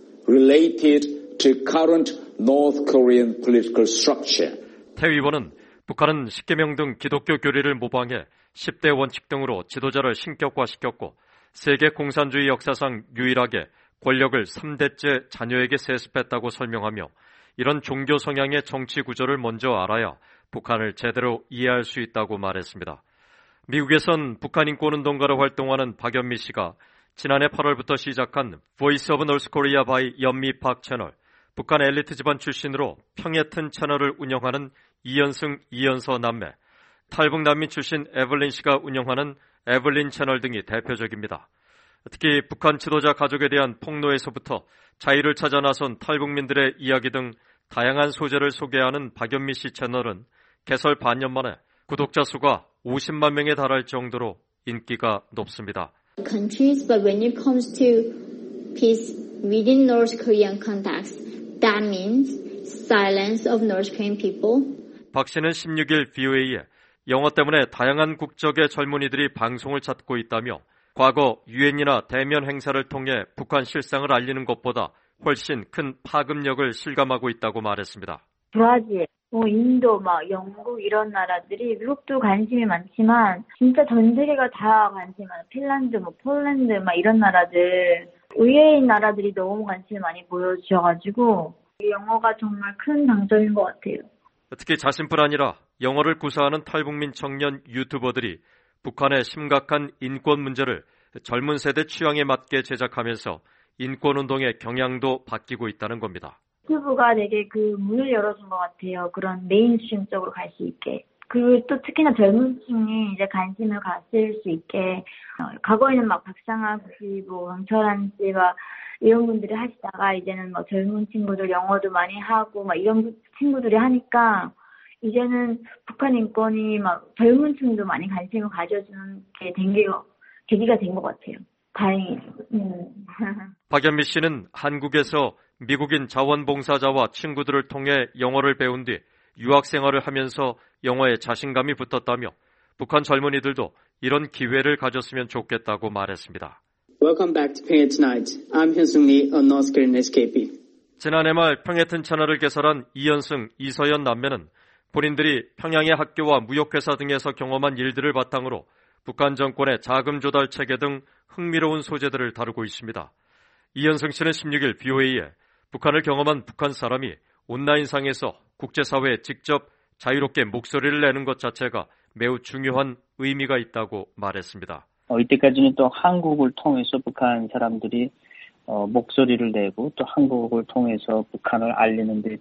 related to current North Korean political structure. 태 의원은 북한은 십계명 등 기독교 교리를 모방해 십 대 원칙 등으로 지도자를 신격화시켰고 세계 공산주의 역사상 유일하게 권력을 삼 대째 자녀에게 세습했다고 설명하며 이런 종교 성향의 정치 구조를 먼저 알아야 북한을 제대로 이해할 수 있다고 말했습니다. 미국에선 북한 인권운동가로 활동하는 박연미 씨가 지난해 팔월부터 시작한 Voice of North Korea by 연미 박 채널, 북한 엘리트 집안 출신으로 평예튼 채널을 운영하는 이연승, 이연서 남매, 탈북 난민 출신 에블린 씨가 운영하는 에블린 채널 등이 대표적입니다. 특히 북한 지도자 가족에 대한 폭로에서부터 자유를 찾아 나선 탈북민들의 이야기 등 다양한 소재를 소개하는 박연미 씨 채널은 개설 반년 만에 구독자 수가 오십만 명에 달할 정도로 인기가 높습니다. Countries, but when it comes to peace within North Korean context, that means silence of North Korean people. 박 씨는 십육일 브이오에이에 영어 때문에 다양한 국적의 젊은이들이 방송을 찾고 있다며 과거 유엔이나 대면 행사를 통해 북한 실상을 알리는 것보다 훨씬 큰 파급력을 실감하고 있다고 말했습니다. 브라질, 뭐 인도, 막 영국 이런 나라들이 미국도 관심이 많지만 진짜 전 세계가 다 관심이 많아요. 핀란드, 뭐 폴란드, 막 이런 나라들 의외인 나라들이 너무 관심을 많이 보여주셔가지고 영어가 정말 큰 장점인 것 같아요. 특히 자신뿐 아니라 영어를 구사하는 탈북민 청년 유튜버들이 북한의 심각한 인권 문제를 젊은 세대 취향에 맞게 제작하면서 인권운동의 경향도 바뀌고 있다는 겁니다. 유튜브가 되게 그 문을 열어준 것 같아요. 그런 메인스트림 쪽으로 갈 수 있게. 그리고 또 특히나 젊은 층이 이제 관심을 가질 수 있게. 어, 과거에는 막 박상학 씨, 뭐 강철한 씨, 막 이런 분들이 하시다가 이제는 뭐 젊은 친구들 영어도 많이 하고 막 이런 친구들이 하니까 이제는 북한 인권이 막 젊은 층도 많이 관심을 가져주는 게 된 게 계기가 된 것 같아요. 다행히. 음. 박연미 씨는 한국에서 미국인 자원봉사자와 친구들을 통해 영어를 배운 뒤 유학 생활을 하면서 영어에 자신감이 붙었다며 북한 젊은이들도 이런 기회를 가졌으면 좋겠다고 말했습니다. Welcome back to Pyongyang Tonight. I'm Hyun-Sung Lee, a North Korean 에스케이피. 지난해 말 평해튼 채널을 개설한 이현승, 이서연 남매는 본인들이 평양의 학교와 무역회사 등에서 경험한 일들을 바탕으로 북한 정권의 자금 조달 체계 등 흥미로운 소재들을 다루고 있습니다. 이현승 씨는 십육일 브이오에이에 북한을 경험한 북한 사람이 온라인상에서 국제사회에 직접 자유롭게 목소리를 내는 것 자체가 매우 중요한 의미가 있다고 말했습니다. 어, 이때까지는 또 한국을 통해서 북한 사람들이 어, 목소리를 내고 또 한국을 통해서 북한을 알리는 데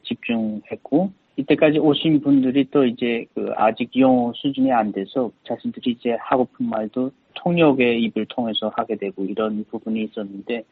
집중했고 이때까지 오신 분들이 또 이제 그 아직 영어 수준이 안 돼서 자신들이 이제 하고픈 말도 통역의 입을 통해서 하게 되고 이런 부분이 있었는데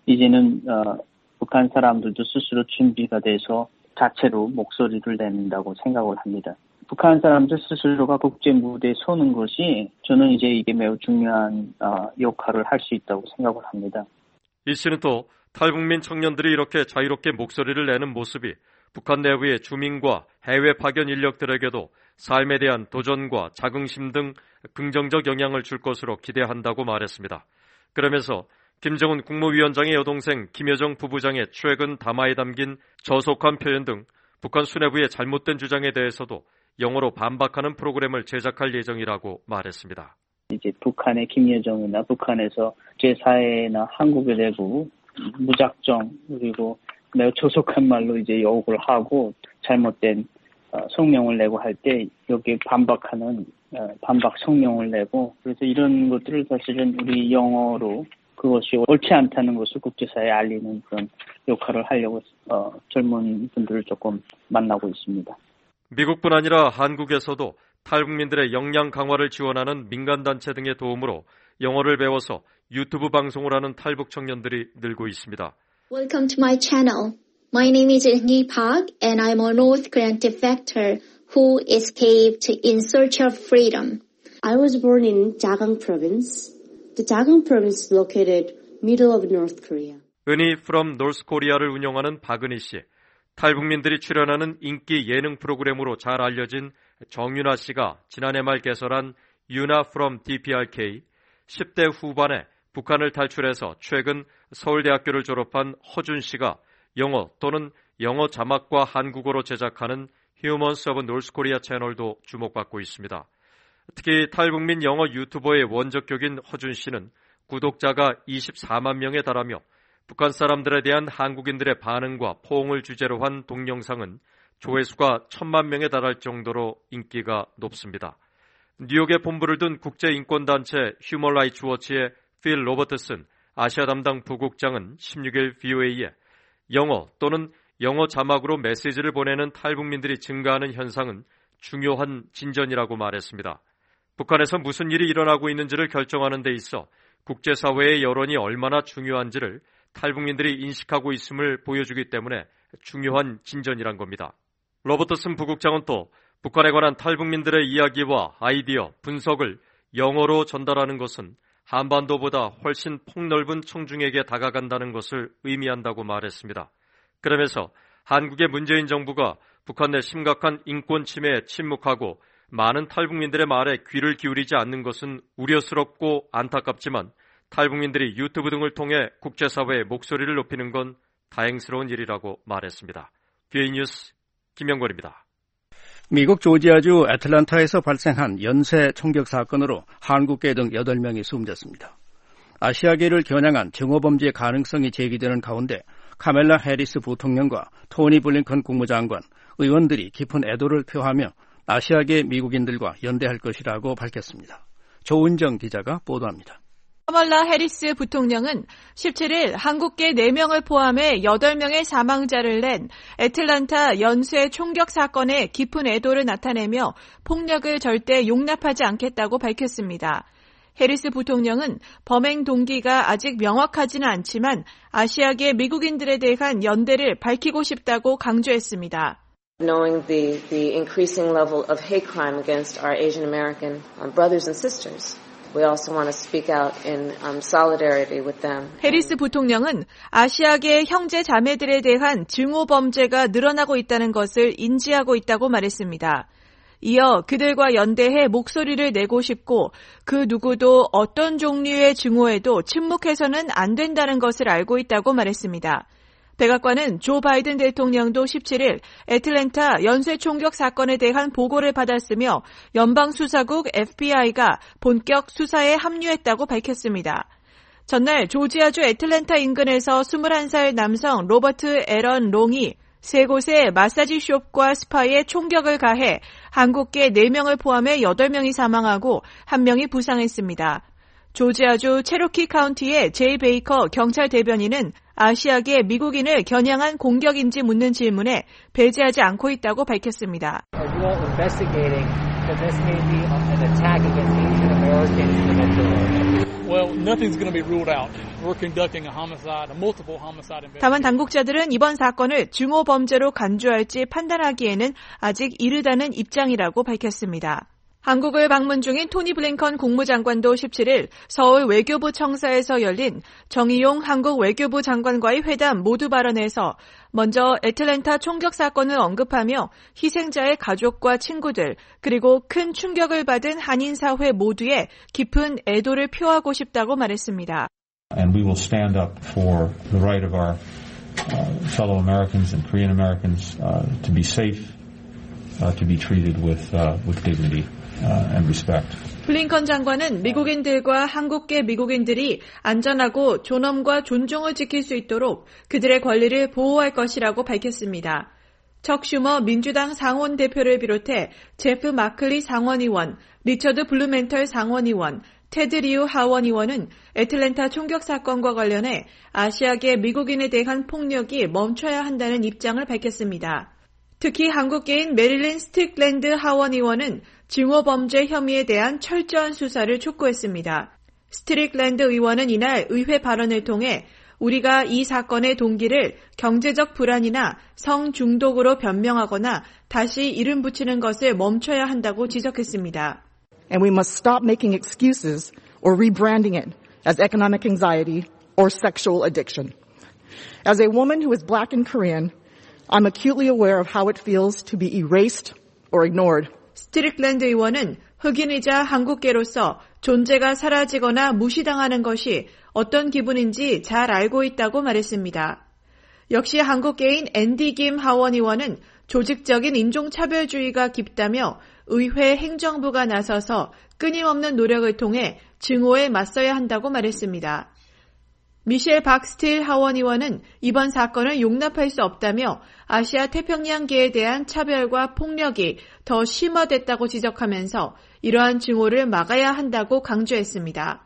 이제는 어, 북한 사람들도 스스로 준비가 돼서 자체로 목소리를 낸다고 생각을 합니다. 북한 사람들 스스로가 국제 무대에 서는 것이 저는 이제 이게 매우 중요한 어, 역할을 할 수 있다고 생각을 합니다. 이 씨는 또 탈북민 청년들이 이렇게 자유롭게 목소리를 내는 모습이 북한 내부의 주민과 해외 파견 인력들에게도 삶에 대한 도전과 자긍심 등 긍정적 영향을 줄 것으로 기대한다고 말했습니다. 그러면서 김정은 국무위원장의 여동생 김여정 부부장의 최근 담화에 담긴 저속한 표현 등 북한 수뇌부의 잘못된 주장에 대해서도 영어로 반박하는 프로그램을 제작할 예정이라고 말했습니다. 이제 북한의 김여정이나 북한에서 제사회나 한국에 대고 무작정 그리고 매우 조속한 말로 이제 욕을 하고 잘못된 어, 성명을 내고 할 때 여기에 반박하는 어, 반박 성명을 내고 그래서 이런 것들을 사실은 우리 영어로 그것이 옳지 않다는 것을 국제사회에 알리는 그런 역할을 하려고 어, 젊은 분들을 조금 만나고 있습니다. 미국뿐 아니라 한국에서도 탈북민들의 역량 강화를 지원하는 민간단체 등의 도움으로 영어를 배워서 유튜브 방송을 하는 탈북 청년들이 늘고 있습니다. Welcome to my channel. My name is Hee Park and I'm a North Korean defector who escaped in search of freedom. I was born in Jagang province. The Jagang province is located middle of North Korea. 은희 from North Korea를 운영하는 박은희 씨. 탈북민들이 출연하는 인기 예능 프로그램으로 잘 알려진 정윤아 씨가 지난해 말 개설한 유나 from 디피알케이, 십 대 후반에 북한을 탈출해서 최근 서울대학교를 졸업한 허준 씨가 영어 또는 영어 자막과 한국어로 제작하는 Humans of North Korea 채널도 주목받고 있습니다. 특히 탈북민 영어 유튜버의 원적격인 허준 씨는 구독자가 이십사만 명에 달하며 북한 사람들에 대한 한국인들의 반응과 포옹을 주제로 한 동영상은 조회수가 천만 명에 달할 정도로 인기가 높습니다. 뉴욕에 본부를 둔 국제인권단체 휴먼 라이츠 워치의 필 로버트슨 아시아 담당 부국장은 십육일 브이오에이에 영어 또는 영어 자막으로 메시지를 보내는 탈북민들이 증가하는 현상은 중요한 진전이라고 말했습니다. 북한에서 무슨 일이 일어나고 있는지를 결정하는 데 있어 국제사회의 여론이 얼마나 중요한지를 탈북민들이 인식하고 있음을 보여주기 때문에 중요한 진전이란 겁니다. 로버트슨 부국장은 또 북한에 관한 탈북민들의 이야기와 아이디어, 분석을 영어로 전달하는 것은 한반도보다 훨씬 폭넓은 청중에게 다가간다는 것을 의미한다고 말했습니다. 그러면서 한국의 문재인 정부가 북한 내 심각한 인권 침해에 침묵하고 많은 탈북민들의 말에 귀를 기울이지 않는 것은 우려스럽고 안타깝지만 탈북민들이 유튜브 등을 통해 국제사회의 목소리를 높이는 건 다행스러운 일이라고 말했습니다. 브이오에이 뉴스 김영걸입니다. 미국 조지아주 애틀랜타에서 발생한 연쇄 총격 사건으로 한국계 등 여덟 명이 숨졌습니다. 아시아계를 겨냥한 정오범죄 가능성이 제기되는 가운데 카멜라 해리스 부통령과 토니 블링컨 국무장관, 의원들이 깊은 애도를 표하며 아시아계 미국인들과 연대할 것이라고 밝혔습니다. 조은정 기자가 보도합니다. 카멀라 해리스 부통령은 십칠일 한국계 네 명을 포함해 여덟 명의 사망자를 낸 애틀랜타 연쇄 총격 사건에 깊은 애도를 나타내며 폭력을 절대 용납하지 않겠다고 밝혔습니다. 해리스 부통령은 범행 동기가 아직 명확하지는 않지만 아시아계 미국인들에 대한 연대를 밝히고 싶다고 강조했습니다. Knowing the, the increasing level of hate crime against our Asian American brothers and sisters. We also want to speak out in um, solidarity with them. 해리스 부통령은 아시아계 형제 자매들에 대한 증오 범죄가 늘어나고 있다는 것을 인지하고 있다고 말했습니다. 이어 그들과 연대해 목소리를 내고 싶고 그 누구도 어떤 종류의 증오에도 침묵해서는 안 된다는 것을 알고 있다고 말했습니다. 백악관은 조 바이든 대통령도 십칠일 애틀랜타 연쇄 총격 사건에 대한 보고를 받았으며 연방수사국 에프비아이가 본격 수사에 합류했다고 밝혔습니다. 전날 조지아주 애틀랜타 인근에서 스물한 살 남성 로버트 앨런 롱이 세 곳의 마사지 숍과 스파에 총격을 가해 한국계 네 명을 포함해 여덟 명이 사망하고 한 명이 부상했습니다. 조지아주 체로키 카운티의 제이 베이커 경찰 대변인은 아시아계 미국인을 겨냥한 공격인지 묻는 질문에 배제하지 않고 있다고 밝혔습니다. 다만 당국자들은 이번 사건을 증오 범죄로 간주할지 판단하기에는 아직 이르다는 입장이라고 밝혔습니다. 한국을 방문 중인 토니 블링컨 국무장관도 십칠일 서울 외교부 청사에서 열린 정의용 한국 외교부 장관과의 회담 모두 발언에서 먼저 애틀랜타 총격 사건을 언급하며 희생자의 가족과 친구들 그리고 큰 충격을 받은 한인 사회 모두에 깊은 애도를 표하고 싶다고 말했습니다. And we will stand up for the right of our uh, fellow Americans and Korean Americans uh, to be safe, uh, to be treated with uh, with dignity. And respect. 블링컨 장관은 미국인들과 한국계 미국인들이 안전하고 존엄과 존중을 지킬 수 있도록 그들의 권리를 보호할 것이라고 밝혔습니다. 척 슈머 민주당 상원 대표를 비롯해 제프 마클리 상원의원, 리처드 블루멘털 상원의원, 테드 리우 하원의원은 애틀랜타 총격 사건과 관련해 아시아계 미국인에 대한 폭력이 멈춰야 한다는 입장을 밝혔습니다. 특히 한국계인 메릴린 스틱랜드 하원의원은 증오범죄 혐의에 대한 철저한 수사를 촉구했습니다. 스트릭랜드 의원은 이날 의회 발언을 통해 우리가 이 사건의 동기를 경제적 불안이나 성 중독으로 변명하거나 다시 이름 붙이는 것을 멈춰야 한다고 지적했습니다. And we must stop making excuses or rebranding it as economic anxiety or sexual addiction. As a woman who is black and Korean, I'm acutely aware of how it feels to be erased or ignored. 스트릭랜드 의원은 흑인이자 한국계로서 존재가 사라지거나 무시당하는 것이 어떤 기분인지 잘 알고 있다고 말했습니다. 역시 한국계인 앤디 김 하원 의원은 조직적인 인종차별주의가 깊다며 의회 행정부가 나서서 끊임없는 노력을 통해 증오에 맞서야 한다고 말했습니다. 미셸 박스틸 하원 의원은 이번 사건을 용납할 수 없다며 아시아 태평양계에 대한 차별과 폭력이 더 심화됐다고 지적하면서 이러한 증오를 막아야 한다고 강조했습니다.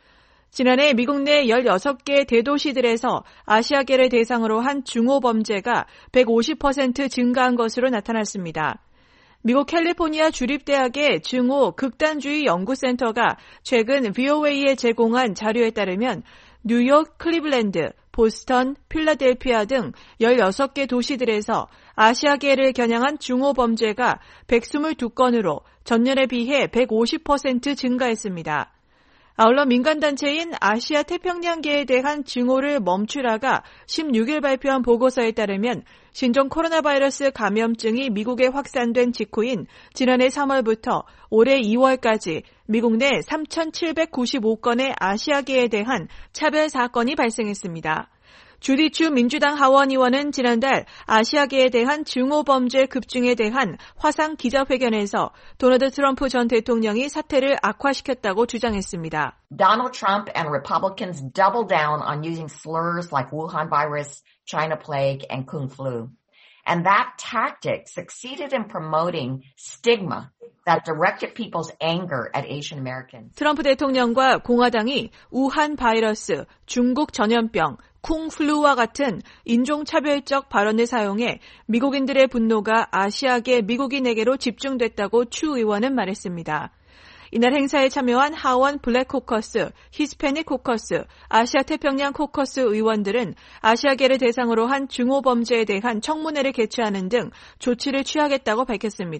지난해 미국 내 열여섯 개 대도시들에서 아시아계를 대상으로 한 증오 범죄가 백오십 퍼센트 증가한 것으로 나타났습니다. 미국 캘리포니아 주립대학의 증오 극단주의 연구센터가 최근 브이오에이에 제공한 자료에 따르면 뉴욕, 클리블랜드, 보스턴, 필라델피아 등 열여섯 개 도시들에서 아시아계를 겨냥한 증오 범죄가 백이십이 건으로 전년에 비해 백오십 퍼센트 증가했습니다. 아울러 민간단체인 아시아 태평양계에 대한 증오를 멈추라가 십육일 발표한 보고서에 따르면 신종 코로나 바이러스 감염증이 미국에 확산된 직후인 지난해 삼월부터 올해 이월까지 미국 내 삼천칠백구십오 건의 아시아계에 대한 차별 사건이 발생했습니다. 주디 추 민주당 하원의원은 지난달 아시아계에 대한 증오 범죄 급증에 대한 화상 기자회견에서 도널드 트럼프 전 대통령이 사태를 악화시켰다고 주장했습니다. Donald Trump and Republicans doubled down on using slurs like Wuhan virus, China plague, and Kung flu. And that tactic succeeded in promoting stigma that directed people's anger at Asian Americans. 트럼프 대통령과 공화당이 우한 바이러스, 중국 전염병, 쿵플루와 같은 인종차별적 발언을 사용해 미국인들의 분노가 아시아계 미국인에게로 집중됐다고 추 의원은 말했습니다. 이날 행사에 참여한 하원 블랙 코커스, 히스패닉 코커스, 아시아 태평양 코커스 의원들은 아시아계를 대상으로 한 증오 범죄에 대한 청문회를 개최하는 등 조치를 취하겠다고 밝혔습니다.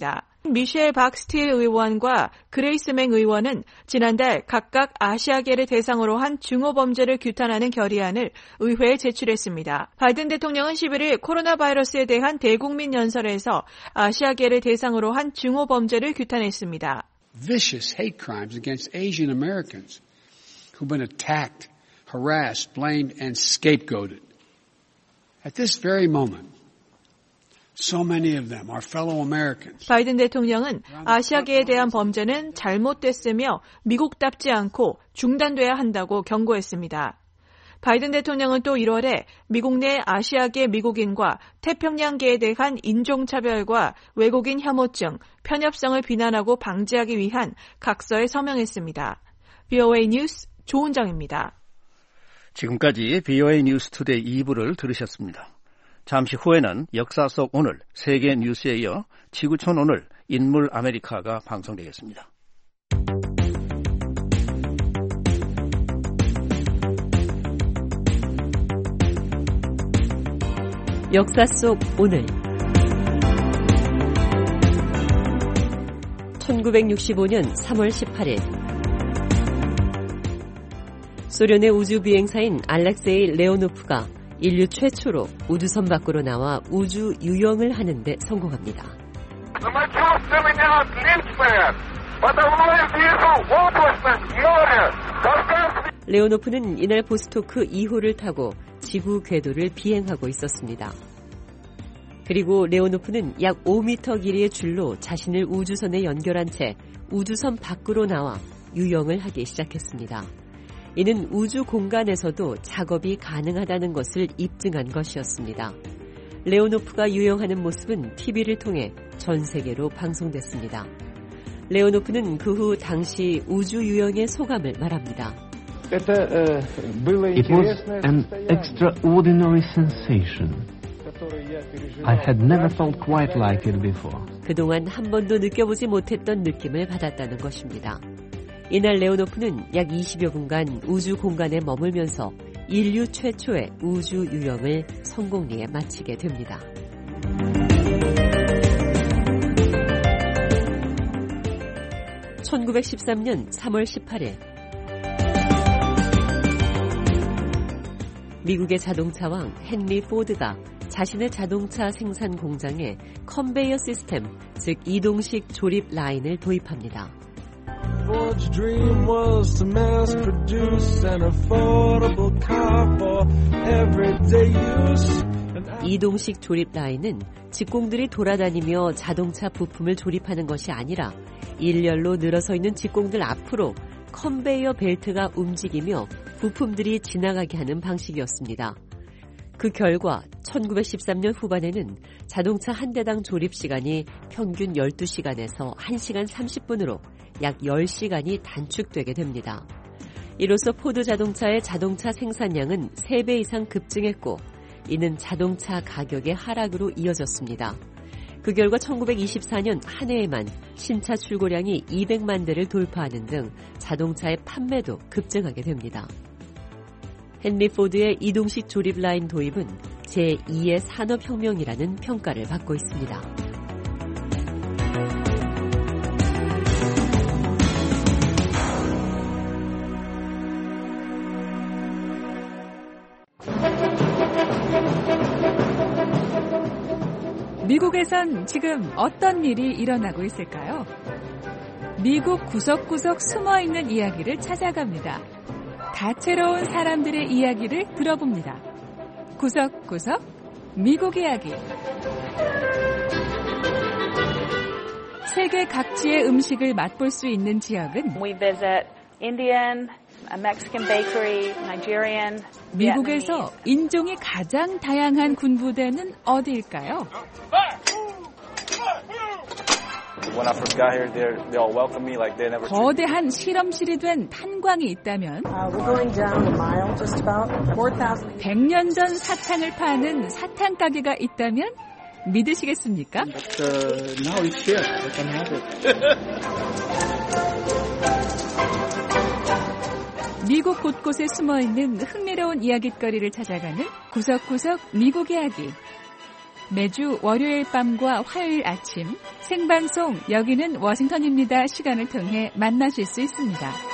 미셸 박스틸 의원과 그레이스 맹 의원은 지난달 각각 아시아계를 대상으로 한 중호범죄를 규탄하는 결의안을 의회에 제출했습니다. 바이든 대통령은 십일일 코로나 바이러스에 대한 대국민 연설에서 아시아계를 대상으로 한 중호범죄를 규탄했습니다. Vicious hate crimes against Asian Americans who've been attacked, harassed, blamed, and scapegoated. At this very moment, so many of them, our fellow Americans. 바이든 대통령은 아시아계에 대한 범죄는 잘못됐으며 미국답지 않고 중단돼야 한다고 경고했습니다. 바이든 대통령은 또 일월에 미국 내 아시아계 미국인과 태평양계에 대한 인종차별과 외국인 혐오증, 편협성을 비난하고 방지하기 위한 각서에 서명했습니다. 비오에이 뉴스 조은정입니다. 지금까지 비오에이 뉴스 투데이 이 부를 들으셨습니다. 잠시 후에는 역사 속 오늘 세계 뉴스에 이어 지구촌 오늘 인물 아메리카가 방송되겠습니다. 역사 속 오늘 천구백육십오년 삼월 십팔일 소련의 우주비행사인 알렉세이 레오노프가 인류 최초로 우주선 밖으로 나와 우주 유영을 하는 데 성공합니다. 레오노프는 이날 보스토크 이 호를 타고 지구 궤도를 비행하고 있었습니다. 그리고 레오노프는 약 오 미터 길이의 줄로 자신을 우주선에 연결한 채 우주선 밖으로 나와 유영을 하기 시작했습니다. 이는 우주 공간에서도 작업이 가능하다는 것을 입증한 것이었습니다. 레오노프가 유영하는 모습은 티비를 통해 전 세계로 방송됐습니다. 레오노프는 그 후 당시 우주 유영의 소감을 말합니다. It was an extraordinary sensation. I had never felt quite like it before. 그동안 한 번도 느껴보지 못했던 느낌을 받았다는 것입니다. 이날 레오노프는 약 이십여 분간 우주 공간에 머물면서 인류 최초의 우주 유영을 성공리에 마치게 됩니다. 천구백십삼년 삼월 십팔일 미국의 자동차왕 헨리 포드가 자신의 자동차 생산 공장에 컨베이어 시스템, 즉 이동식 조립 라인을 도입합니다. Ford's dream was to mass produce an affordable car for everyday use. 이동식 조립 라인은 직공들이 돌아다니며 자동차 부품을 조립하는 것이 아니라 일렬로 늘어서 있는 직공들 앞으로 컨베이어 벨트가 움직이며 부품들이 지나가게 하는 방식이었습니다. 그 결과 천구백십삼년 후반에는 자동차 한 대당 조립 시간이 평균 열두 시간에서 한 시간 삼십 분으로 약 열 시간이 단축되게 됩니다. 이로써 포드 자동차의 자동차 생산량은 세 배 이상 급증했고 이는 자동차 가격의 하락으로 이어졌습니다. 그 결과 천구백이십사년 한 해에만 신차 출고량이 이백만 대를 돌파하는 등 자동차의 판매도 급증하게 됩니다. 헨리 포드의 이동식 조립 라인 도입은 제이의 산업혁명이라는 평가를 받고 있습니다. 미국에선 지금 어떤 일이 일어나고 있을까요? 미국 구석구석 숨어있는 이야기를 찾아갑니다. 다채로운 사람들의 이야기를 들어봅니다. 구석구석 미국 이야기. 세계 각지의 음식을 맛볼 수 있는 지역은 We visit Indian, Mexican bakery, Nigerian, 미국에서 인종이 가장 다양한 군부대는 어디일까요? When I first got here, they all welcomed me like they never. 거대한 실험실이 된 탄광이 있다면 백 년 전 사탕을 파는 사탕 가게가 있다면 믿으시겠습니까? But, uh, now it's here. I can have it. 미국 곳곳에 숨어있는 흥미로운 이야깃거리를 찾아가는 구석구석 미국 이야기. 매주 월요일 밤과 화요일 아침 생방송 여기는 워싱턴입니다 시간을 통해 만나실 수 있습니다.